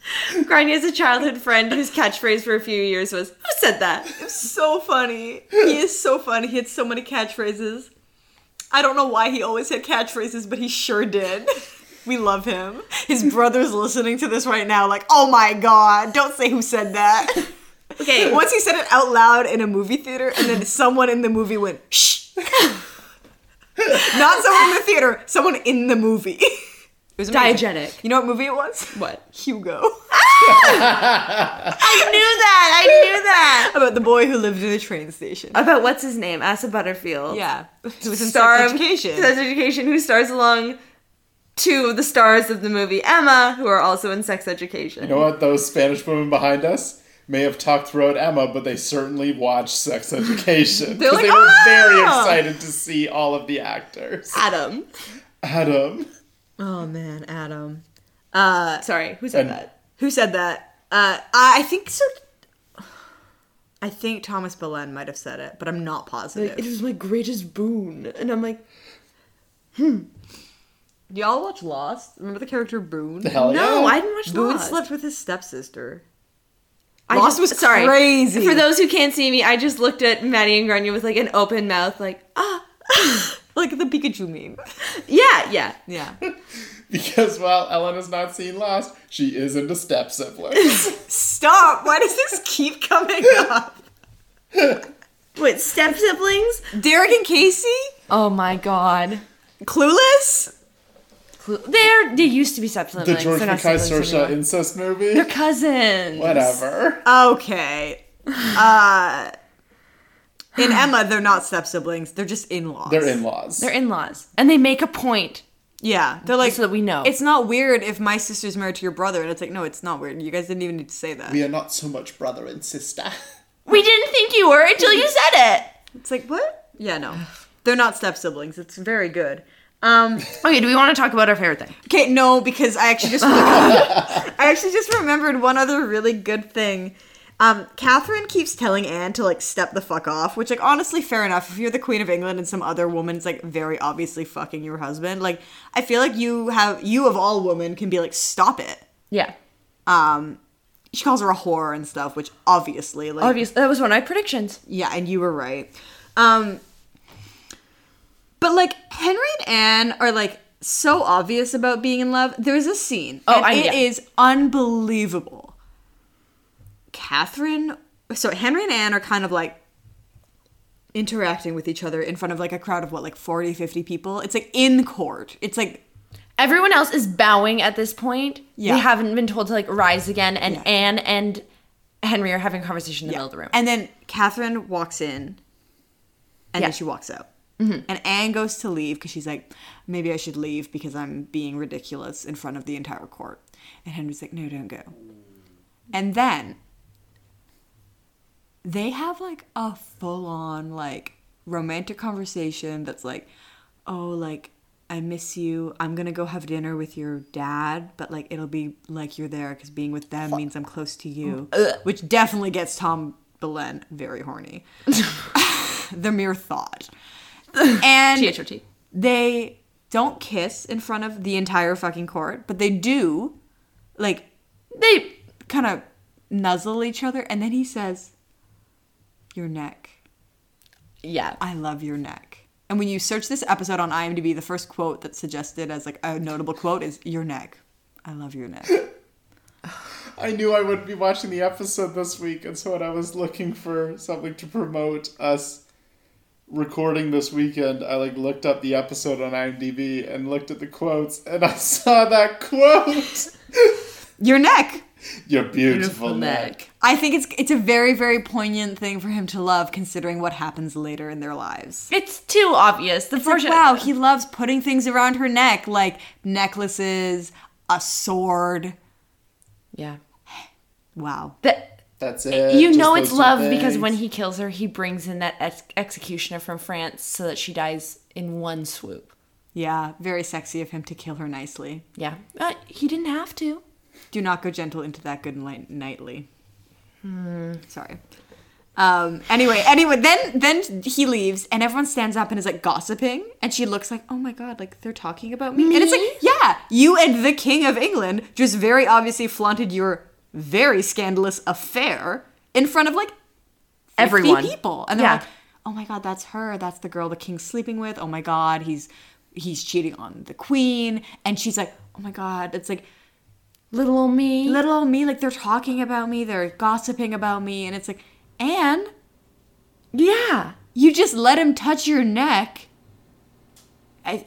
Grania has a childhood friend whose catchphrase for a few years was, "Who said that?" It was so funny. He is so funny. He had so many catchphrases. I don't know why he always had catchphrases, but he sure did. We love him. His brother's listening to this right now like, oh my god, don't say who said that. Okay. Once he said it out loud in a movie theater, and then someone in the movie went, shh. Not someone in the theater, someone in the movie. It was amazing. Diegetic. You know what movie it was? What? Hugo. I knew that. I knew that. About the boy who lived in a train station. About what's his name? Asa Butterfield. Yeah. He was in Star Sex of Education. Sex Education, who stars along two of the stars of the movie Emma, who are also in Sex Education. You know what? Those Spanish women behind us may have talked throughout Emma, but they certainly watched Sex Education. They're like, they were "Ah!" very excited to see all of the actors. Adam. Adam. Oh man, Adam. Uh, Sorry, who said And- that? who said that? Uh, I think so. I think Thomas Belen might have said it, but I'm not positive. Like, it was my greatest boon. And I'm like, Do y'all watch Lost? Remember the character Boone? Hell yeah. no, I didn't watch Boone Lost. slept with his stepsister. I Lost just, was sorry. crazy. For those who can't see me, I just looked at Maddie and Grania with like an open mouth, like, ah. Like the Pikachu meme. Yeah, yeah. Yeah. Because while Ellen has not seen Lost, she is into step siblings. Stop! Why does this keep coming up? Wait, step siblings? Derek and Casey? Oh my god. Clueless? They're, they used to be step siblings. The George They're not Mackay siblings Saoirse anymore. incest movie. They're cousins. Whatever. Okay. Uh, in Emma, they're not step siblings. They're just in-laws. They're in-laws. They're in-laws. And they make a point. Yeah. They're like, So that we know. it's not weird if my sister's married to your brother. And it's like, no, it's not weird. You guys didn't even need to say that. We are not so much brother and sister. We didn't think you were until you said it. It's like, what? Yeah, no. They're not step siblings. It's very good. Um, Okay, do we want to talk about our favorite thing? okay, no, because I actually just I actually just remembered one other really good thing. Um, Catherine keeps telling Anne to like step the fuck off, which like honestly fair enough. If you're the Queen of England and some other woman's like very obviously fucking your husband, like I feel like you have you of all women can be like stop it. Yeah. Um, she calls her a whore and stuff, which obviously like Obviously, that was one of my predictions. yeah, and you were right. Um, but like Henry and Anne are like so obvious about being in love. There's a scene, Oh, and I- it yeah. is unbelievable. Catherine, so Henry and Anne are kind of like interacting with each other in front of like a crowd of what, like forty, fifty people. It's like in court. It's like Everyone else is bowing at this point. Yeah. They haven't been told to like rise again, and Yeah. Anne and Henry are having a conversation in the yeah. middle of the room. And then Catherine walks in, and Yeah. then she walks out. And Anne goes to leave because she's like, maybe I should leave because I'm being ridiculous in front of the entire court. And Henry's like, no, don't go. And then they have like a full-on like romantic conversation that's like, oh, like, I miss you. I'm gonna go have dinner with your dad, but like it'll be like you're there because being with them means I'm close to you, which definitely gets Tom Belen very horny. The mere thought. And T H O T. they don't kiss in front of the entire fucking court, but they do, like, They kind of nuzzle each other, and then he says, your neck. yeah. I love your neck. And when you search this episode on IMDb, the first quote that's suggested as like a notable quote is your neck. I love your neck. I knew I would be watching the episode this week, and so when I was looking for something to promote us recording this weekend, I like looked up the episode on IMDb and looked at the quotes, and I saw that quote. Your neck. Your beautiful, neck. I think it's it's a very, very poignant thing for him to love considering what happens later in their lives. It's too obvious. The It's like, first wow, he loves putting things around her neck, like necklaces, a sword. Yeah. Wow. That That's it. you Just know those it's two love because things. when he kills her, he brings in that ex- executioner from France so that she dies in one swoop. Yeah, very sexy of him to kill her nicely. Yeah. Uh, he didn't have to. Do not go gentle into that good night nightly. Sorry. Um, anyway, anyway, then then he leaves and everyone stands up and is like gossiping and she looks like, oh my god, like they're talking about me. And it's like, yeah, yeah, you and the King of England just very obviously flaunted your very scandalous affair in front of like fifty Everyone. people. And they're Yeah. like, oh my God, that's her. That's the girl the king's sleeping with. Oh my God, he's he's cheating on the queen. And she's like, oh my God, it's like, Little old me. little old me, like they're talking about me, they're gossiping about me. And it's like, Anne, Yeah. you just let him touch your neck. I,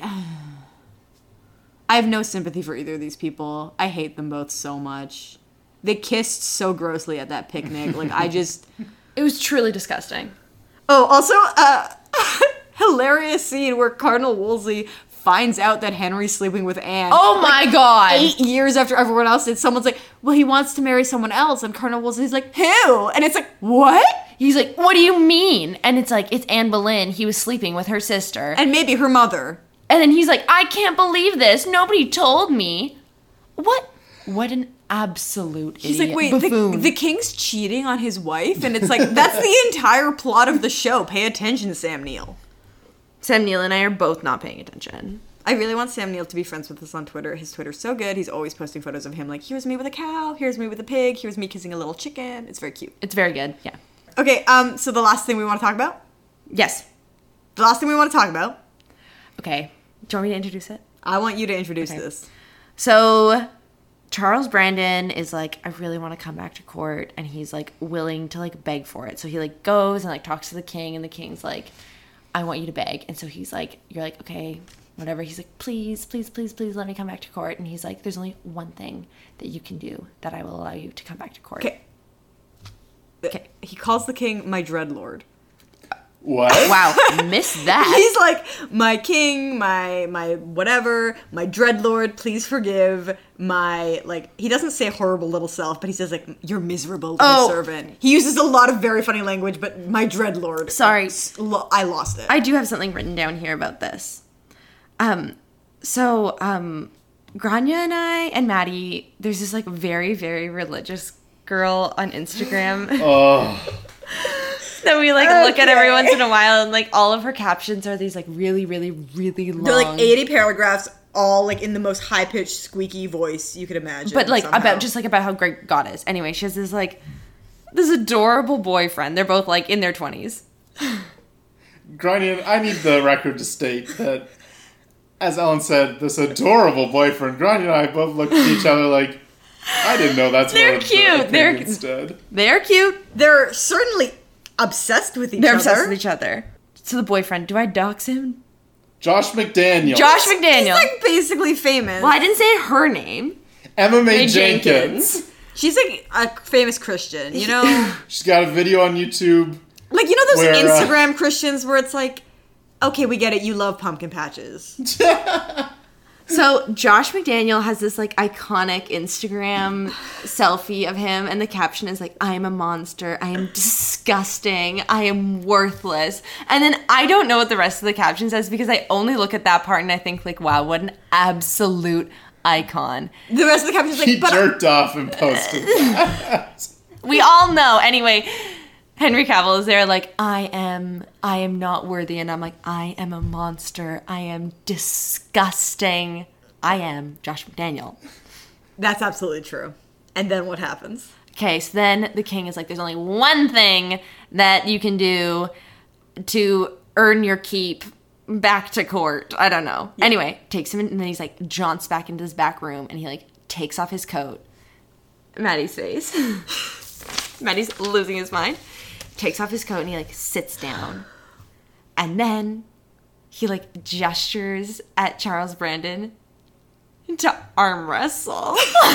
I have no sympathy for either of these people. I hate them both so much. They kissed so grossly at that picnic. Like, I just... It was truly disgusting. Oh, also, uh, hilarious scene where Cardinal Wolsey finds out that Henry's sleeping with Anne. Oh my god. Eight years after everyone else did. Someone's like, well, he wants to marry someone else. And Cardinal Wolsey's like, who? And it's like, what? He's like, what do you mean? And it's like, it's Anne Boleyn. He was sleeping with her sister. And maybe her mother. And then he's like, I can't believe this. Nobody told me. What? What an absolute He's idiot. like, wait, the, buffoon. the king's cheating on his wife? And it's like, that's the entire plot of the show. Pay attention, Sam Neill. Sam Neill and I are both not paying attention. I really want Sam Neill to be friends with us on Twitter. His Twitter's so good. He's always posting photos of him like, here's me with a cow, here's me with a pig, here's me kissing a little chicken. It's very cute. It's very good. Yeah. Okay, um, so the last thing we want to talk about? Yes. The last thing we want to talk about? Okay. Do you want me to introduce it? I want you to introduce Okay. this. So Charles Brandon is like, I really want to come back to court, and he's like willing to like beg for it. So he like goes and like talks to the king, and the king's like, I want you to beg. And so he's like, you're like, okay, whatever. He's like, please, please, please, please let me come back to court. And he's like, there's only one thing that you can do that I will allow you to come back to court. Okay. Okay. He calls the king my dreadlord. What? Wow, missed that. He's like, my king, my my whatever, my dreadlord, please forgive my, like, he doesn't say horrible little self, but he says, like, your miserable little Oh. servant. He uses a lot of very funny language, but my dreadlord. Sorry. lo- I lost it. I do have something written down here about this. Um, so, um, Grania and I and Maddie, there's this like very, very religious girl on Instagram Oh, that we like look at every Okay. once in a while, and like all of her captions are these like really, really, really long. They're like eighty paragraphs, all like in the most high pitched, squeaky voice you could imagine. but like somehow. about just like about how great God is. Anyway, she has this like this adorable boyfriend. They're both like in their twenties. Granian, I need the record to state that, as Ellen said, this adorable boyfriend, Granian and I both looked at each other like, I didn't know that's They're where cute. the They're- opinion stood. They're cute. They're certainly obsessed with each They're other. obsessed with each other. So the boyfriend, do I dox him? Josh McDaniel. Josh McDaniel. He's like basically famous. Well, I didn't say her name. M M A May Jenkins. Jenkins. She's like a famous Christian, you know? She's got a video on YouTube. Like, you know those Where, uh, Instagram Christians where it's like, okay, we get it, you love pumpkin patches. So Josh McDaniel has this like iconic Instagram selfie of him, and the caption is like, I am a monster, I am disgusting, I am worthless. And then I don't know what the rest of the caption says because I only look at that part and I think like, wow, what an absolute icon. The rest of the caption's He like, but jerked off and posted that. We all know. Anyway, Henry Cavill is there like, I am I am not worthy, and I'm like, I am a monster. I am disgusting. I am Josh McDaniel. that's absolutely true. And then what happens? Okay, so then the king is like, there's only one thing that you can do to earn your keep back to court. I don't know. Anyway, takes him in, and then he's like, jaunts back into his back room, and he like takes off his coat. Maddie's face. Maddie's losing his mind. Takes off his coat and he like sits down. And then he like gestures at Charles Brandon to arm wrestle.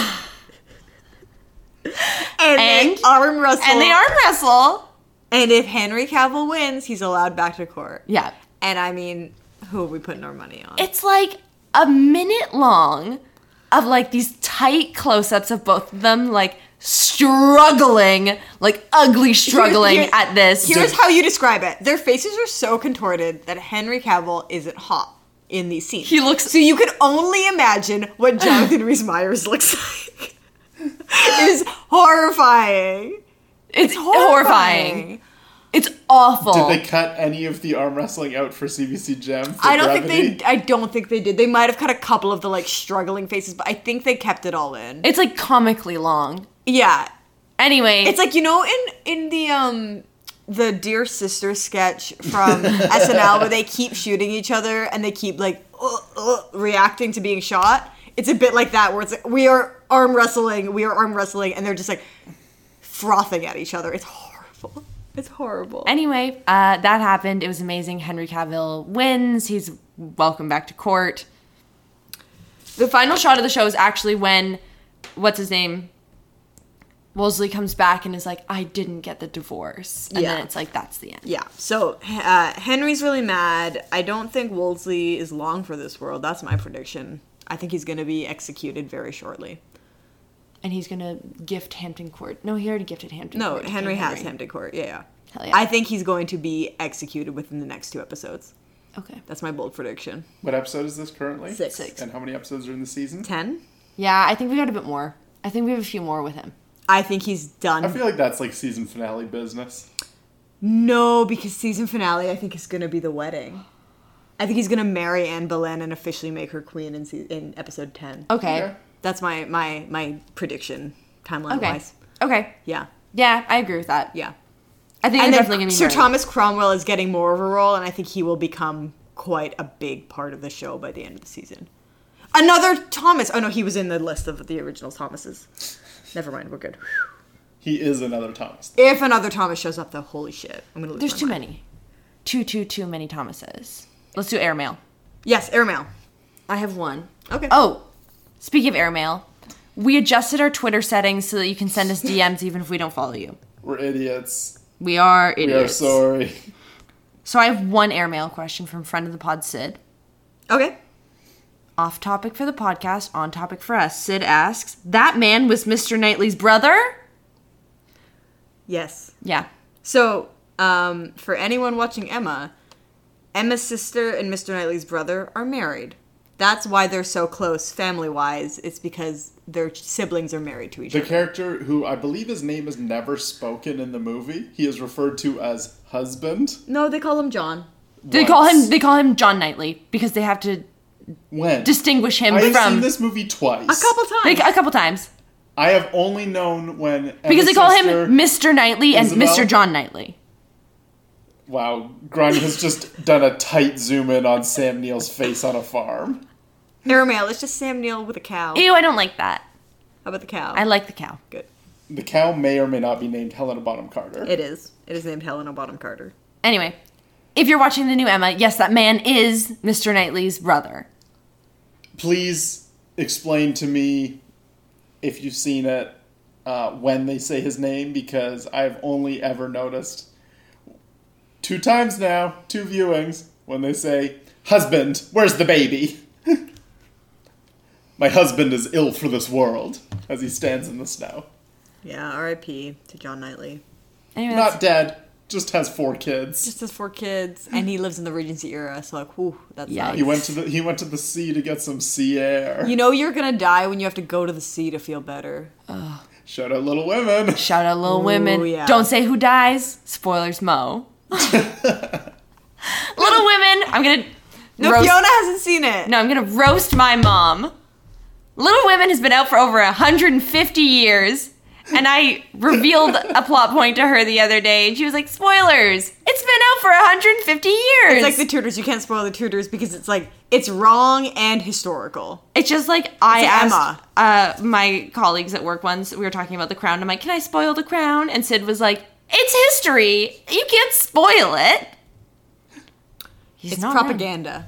And, And- they arm wrestle. And they arm wrestle. And if Henry Cavill wins, he's allowed back to court. Yeah. And I mean, who are we putting our money on? It's like a minute long of like these tight close-ups of both of them like struggling, like ugly struggling Here- at this. Here's how you describe it. Their faces are so contorted that Henry Cavill isn't hot in these scenes. He looks- So you can only imagine what Jonathan Rhys-Meyers looks like. It is horrifying. It's Horrifying. horrifying. It's awful. Did they cut any of the arm wrestling out for C B C Gem? For I don't brevity? think they. I don't think they did. They might have cut a couple of the like struggling faces, but I think they kept it all in. It's like comically long. Yeah, Anyway, it's like, you know, in in the um the Dear Sister sketch from S N L where they keep shooting each other and they keep like uh, uh, reacting to being shot. It's a bit like that where it's like we are arm wrestling, we are arm wrestling, and they're just like frothing at each other. It's horrible. It's horrible. Anyway, uh, that happened. It was amazing. Henry Cavill wins. He's welcome back to court. The final shot of the show is actually when, what's his name? Wolsey comes back and is like, I didn't get the divorce. And Yeah. then it's like, that's the end. Yeah, so uh, Henry's really mad. I don't think Wolsey is long for this world. That's my prediction. I think he's going to be executed very shortly. And he's going to gift Hampton Court. No, he already gifted Hampton No, Court. to Henry King has Hampton Court. Yeah, yeah. Hell yeah. I think he's going to be executed within the next two episodes. Okay. That's my bold prediction. What episode is this currently? Six. Six. And how many episodes are in the season? Ten? Yeah, I think we got a bit more. I think we have a few more with him. I think he's done. I feel like that's like season finale business. No, because season finale, I think, is going to be the wedding. I think he's going to marry Anne Boleyn and officially make her queen in se- in episode ten. Okay. Okay. That's my my my prediction, timeline Okay. wise. Okay. Yeah, Yeah, I agree with that. yeah. I think And they're then definitely going to be Sir married. Thomas Cromwell is getting more of a role, and I think he will become quite a big part of the show by the end of the season. Another Thomas. Oh no, he was in the list of the original Thomases. Never mind, we're good. He is another Thomas. If another Thomas shows up, though, holy shit, I'm gonna lose There's my too mind. many. Too, too, too many Thomases. Let's do airmail. Yes, airmail. I have one. Okay. Oh, speaking of airmail, we adjusted our Twitter settings so that you can send us D Ms even if we don't follow you. We're idiots. We are We are idiots. sorry. So I have one airmail question from friend of the pod, Sid. Okay. Off topic for the podcast, on topic for us. Sid asks, that man was Mister Knightley's brother? Yes. Yeah. So, um, for anyone watching Emma, Emma's sister and Mister Knightley's brother are married. That's why they're so close family-wise. It's because their siblings are married to each The other. character, who I believe his name is never spoken in the movie, he is referred to as husband. No, they call him John. They call once. him they call him John Knightley because they have to When? distinguish him I've from seen this movie twice. A couple times. like a couple times. I have only known when Emma's Because they call sister- him Mister Knightley and Isabel? Mister John Knightley. Wow, Grimy has just done a tight zoom in on Sam Neill's face on a farm. Airmail, it's just Sam Neill with a cow. Ew, I don't like that. How about the cow? I like the cow. Good. The cow may or may not be named Helena Bonham Carter. It is. It is named Helena Bonham Carter. Anyway, if you're watching the new Emma, yes, that man is Mister Knightley's brother. Please explain to me, if you've seen it, uh, when they say his name, because I've only ever noticed two times now, two viewings, when they say, husband, where's the baby? My husband is ill for this world, as he stands in the snow. Yeah, R I P to John Knightley. Anyway, that's, Not dead, just has four kids. Just has four kids, and he lives in the Regency era, so like, whew, that's Yeah. nice. He went to the he went to the sea to get some sea air. You know you're gonna die when you have to go to the sea to feel better. Shout out Little Women. shout out Little Ooh, Women. yeah. Don't say who dies. Spoilers, Mo. Little Women. I'm gonna No, roast. Fiona hasn't seen it. No, I'm gonna roast my mom. Little Women has been out for over one hundred fifty years, and I revealed a plot point to her the other day, and she was like, spoilers! It's been out for one hundred fifty years! It's like the Tudors. You can't spoil the Tudors because it's like, it's wrong and historical. It's just like, I like asked uh, my colleagues at work once, we were talking about The Crown, I'm like, can I spoil The Crown? And Sid was like, it's history! You can't spoil it! He's It's not wrong. propaganda.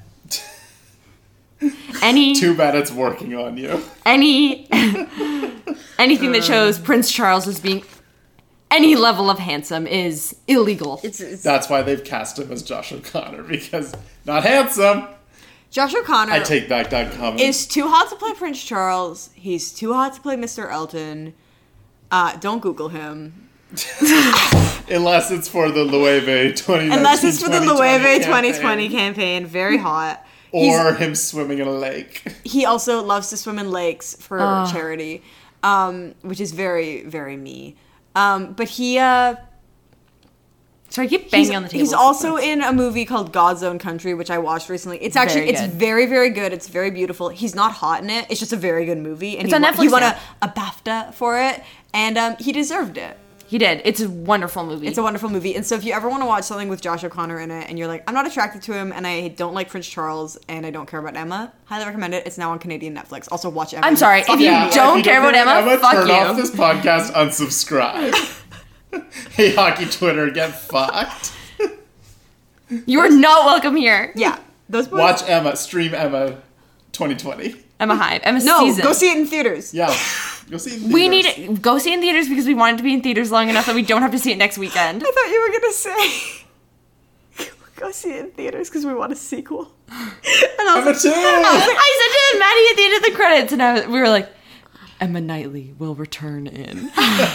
Any... Too bad it's working on you. any anything that shows Prince Charles as being any level of handsome is illegal. It's, it's That's why they've cast him as Josh O'Connor, because not handsome. Josh O'Connor I take back that comment. is too hot to play Prince Charles. He's too hot to play Mister Elton. Uh, don't Google him. Unless it's for the Loewe twenty nineteen Unless it's for the Loewe campaign. twenty twenty campaign. Very hot. Or him swimming in a lake. He also loves to swim in lakes for Ah. charity, um, which is very, very me. Um, but he, uh, Sorry, I keep banging He's, on the table. he's also in a movie called God's Own Country, which I watched recently. It's actually Very it's good. very very good. It's very beautiful. He's not hot in it. It's just a very good movie, and It's he, on won- Netflix he won now. a, a BAFTA for it, and um, he deserved it. He did. It's a wonderful movie. It's a wonderful movie. And so if you ever want to watch something with Josh O'Connor in it, and you're like, I'm not attracted to him, and I don't like Prince Charles, and I don't care about Emma, highly recommend it. It's now on Canadian Netflix. Also watch Emma. I'm sorry, Fuck if you yeah. don't care about Emma, fuck turn you. off this podcast, unsubscribe. Hey, hockey Twitter, get fucked. You are not welcome here. Yeah. Those boys. Watch Emma, stream Emma twenty twenty. Emma Hive. Emma No, Season. go see it in theaters. Yeah, go see it in We theaters. need it. Go see it in theaters because we want it to be in theaters long enough that we don't have to see it next weekend. I thought you were gonna say go see it in theaters because we want a sequel. And I was Emma like, too. I said to Maddie at the end of the credits, and I was, we were like, Emma Knightley will return in.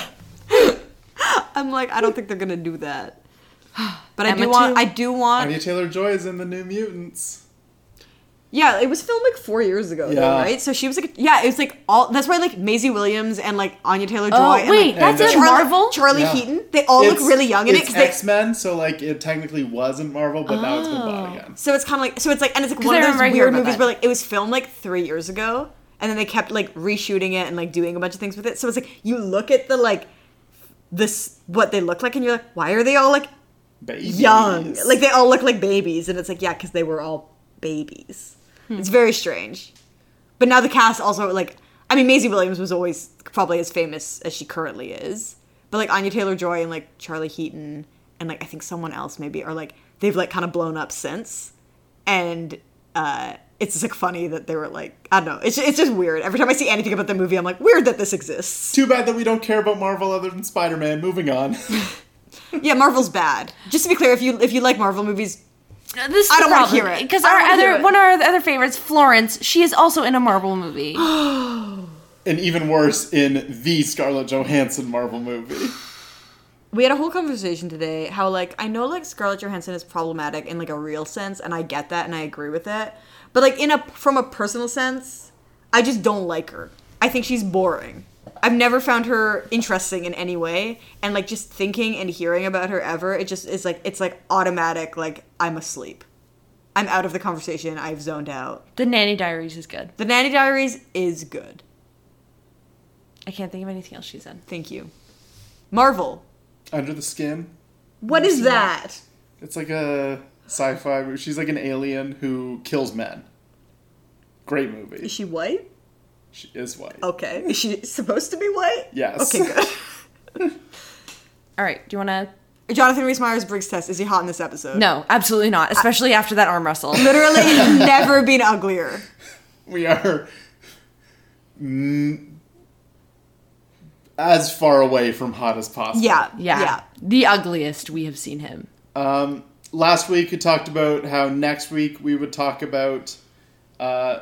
I'm like, I don't think they're gonna do that. But I Emma do want. too. I do want. Anya Taylor-Joy is in the New Mutants. Yeah, it was filmed like four years ago, though, Yeah. right? So she was like, yeah, it was like all. That's why like Maisie Williams and like Anya Taylor Joy. Oh, and, wait, like, that's And, in uh, Charlie, Marvel? Charlie Yeah. Heaton. They all look It's- really young in it It's because they. X-Men, so like it technically wasn't Marvel, but now it's been bought again. So it's kind of like so it's like and it's like 'Cause one I of those remember I heard weird about movies that. where like it was filmed like three years ago, and then they kept like reshooting it and like doing a bunch of things with it. So it's like you look at the like this what they look like, and you're like, why are they all like Babies. young? Like they all look like babies, and it's like yeah, because they were all babies. Hmm. It's very strange. But now the cast also like I mean Maisie Williams was always probably as famous as she currently is, but like Anya Taylor-Joy and like Charlie Heaton and like I think someone else maybe are like they've like kind of blown up since, and uh, it's just like funny that they were like I don't know it's it's just weird. Every time I see anything about the movie, I'm like weird that this exists. Too bad that we don't care about Marvel other than Spider-Man. Moving on. Yeah, Marvel's bad. Just to be clear, if you if you like Marvel movies, This is I the don't wanna problem, hear it. because I don't our wanna hear other it. one of our other favorites, Florence, she is also in a Marvel movie. And even worse, in the Scarlett Johansson Marvel movie. we had a whole conversation today how like I know like Scarlett Johansson is problematic in like a real sense, and I get that and I agree with it, but like in a from a personal sense, I just don't like her. I think she's boring. I've never found her interesting in any way, and like just thinking and hearing about her ever, it just is like it's like automatic. Like I'm asleep, I'm out of the conversation. I've zoned out. The Nanny Diaries is good. The Nanny Diaries is good. I can't think of anything else she's in. Thank you. Marvel. Under the Skin. What is that? It's like a sci-fi movie. She's like an alien who kills men. Great movie. Is she white? She is white. Okay. Is she supposed to be white? Yes. Okay, good. All right, do you want to? Jonathan Rhys-Meyers Briggs test. Is he hot in this episode? No, absolutely not. Especially after that arm wrestle. Literally never been uglier. We are mm, as far away from hot as possible. Yeah. Yeah, Yeah. the ugliest we have seen him. Um, last week we talked about how next week we would talk about uh,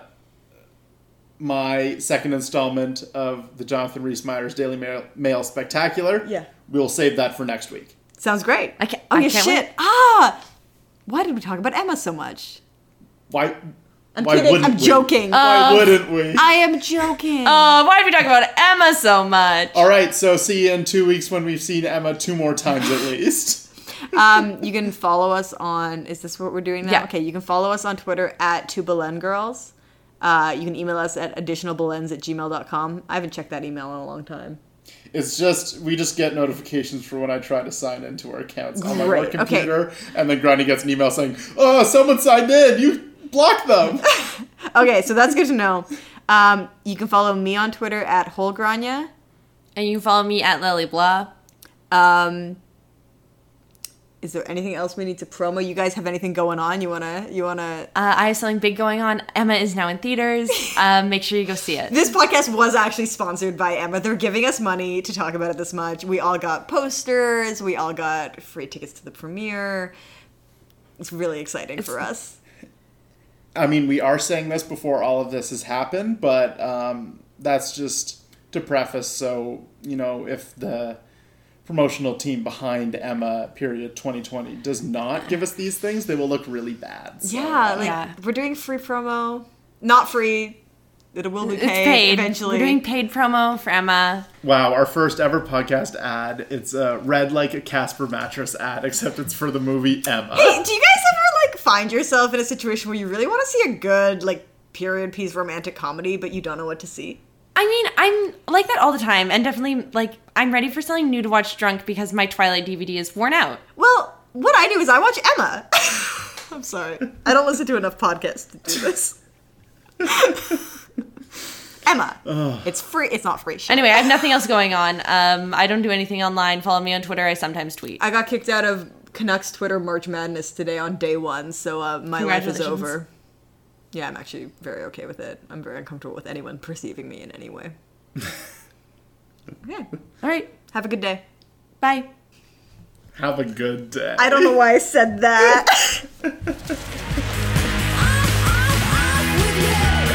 my second installment of the Jonathan Rhys-Meyers Daily Mail, Mail Spectacular. Yeah. We'll save that for next week. Sounds great. I can't- Oh, I yeah, can't shit. wait. Ah! Why did we talk about Emma so much? Why? I'm why kidding. wouldn't I'm we? joking. Why wouldn't we? I am joking. Oh, why did we talk about Emma so much? All right, so see you in two weeks when we've seen Emma two more times at least. Um, you can follow us on. Is this what we're doing now? Yeah. Okay, you can follow us on Twitter at two Belen Girls. Uh, you can email us at additionalbelens at gmail dot com. I haven't checked that email in a long time. It's just, we just get notifications for when I try to sign into our accounts on my Great, work okay. computer, and then Grundy gets an email saying, oh, someone signed in, you blocked them. Okay, so that's good to know. Um, you can follow me on Twitter at Holgrania. And you can follow me at Lily Blah. Um, is there anything else we need to promo? You guys have anything going on? You wanna? You wanna? Uh, I have something big going on. Emma is now in theaters. Um, make sure you go see it. This podcast was actually sponsored by Emma. They're giving us money to talk about it this much. We all got posters. We all got free tickets to the premiere. It's really exciting for us. I mean, we are saying this before all of this has happened, but um, that's just to preface, so, you know, if the promotional team behind Emma period twenty twenty does not give us these things, they will look really bad. So, Yeah, like Yeah. we're doing free promo. Not free. It will be It's paid, paid. eventually. We're doing paid promo for Emma. Wow, our first ever podcast ad. It's uh, read like a Casper mattress ad, except it's for the movie Emma. Hey, do you guys ever, like, find yourself in a situation where you really want to see a good, like, period piece romantic comedy, but you don't know what to see? I mean, I'm like that all the time, and definitely, like, I'm ready for something new to watch drunk because my Twilight D V D is worn out. Well, what I do is I watch Emma. I'm sorry. I don't listen to enough podcasts to do this. Emma. Ugh. It's free. It's not free. Shit. Anyway, I have nothing else going on. Um, I don't do anything online. Follow me on Twitter. I sometimes tweet. I got kicked out of Canucks Twitter March Madness today on day one, so uh, my life is over. Yeah, I'm actually very okay with it. I'm very uncomfortable with anyone perceiving me in any way. Okay. All right. Have a good day. Bye. Have a good day. I don't know why I said that. I'm, I'm, I'm with you.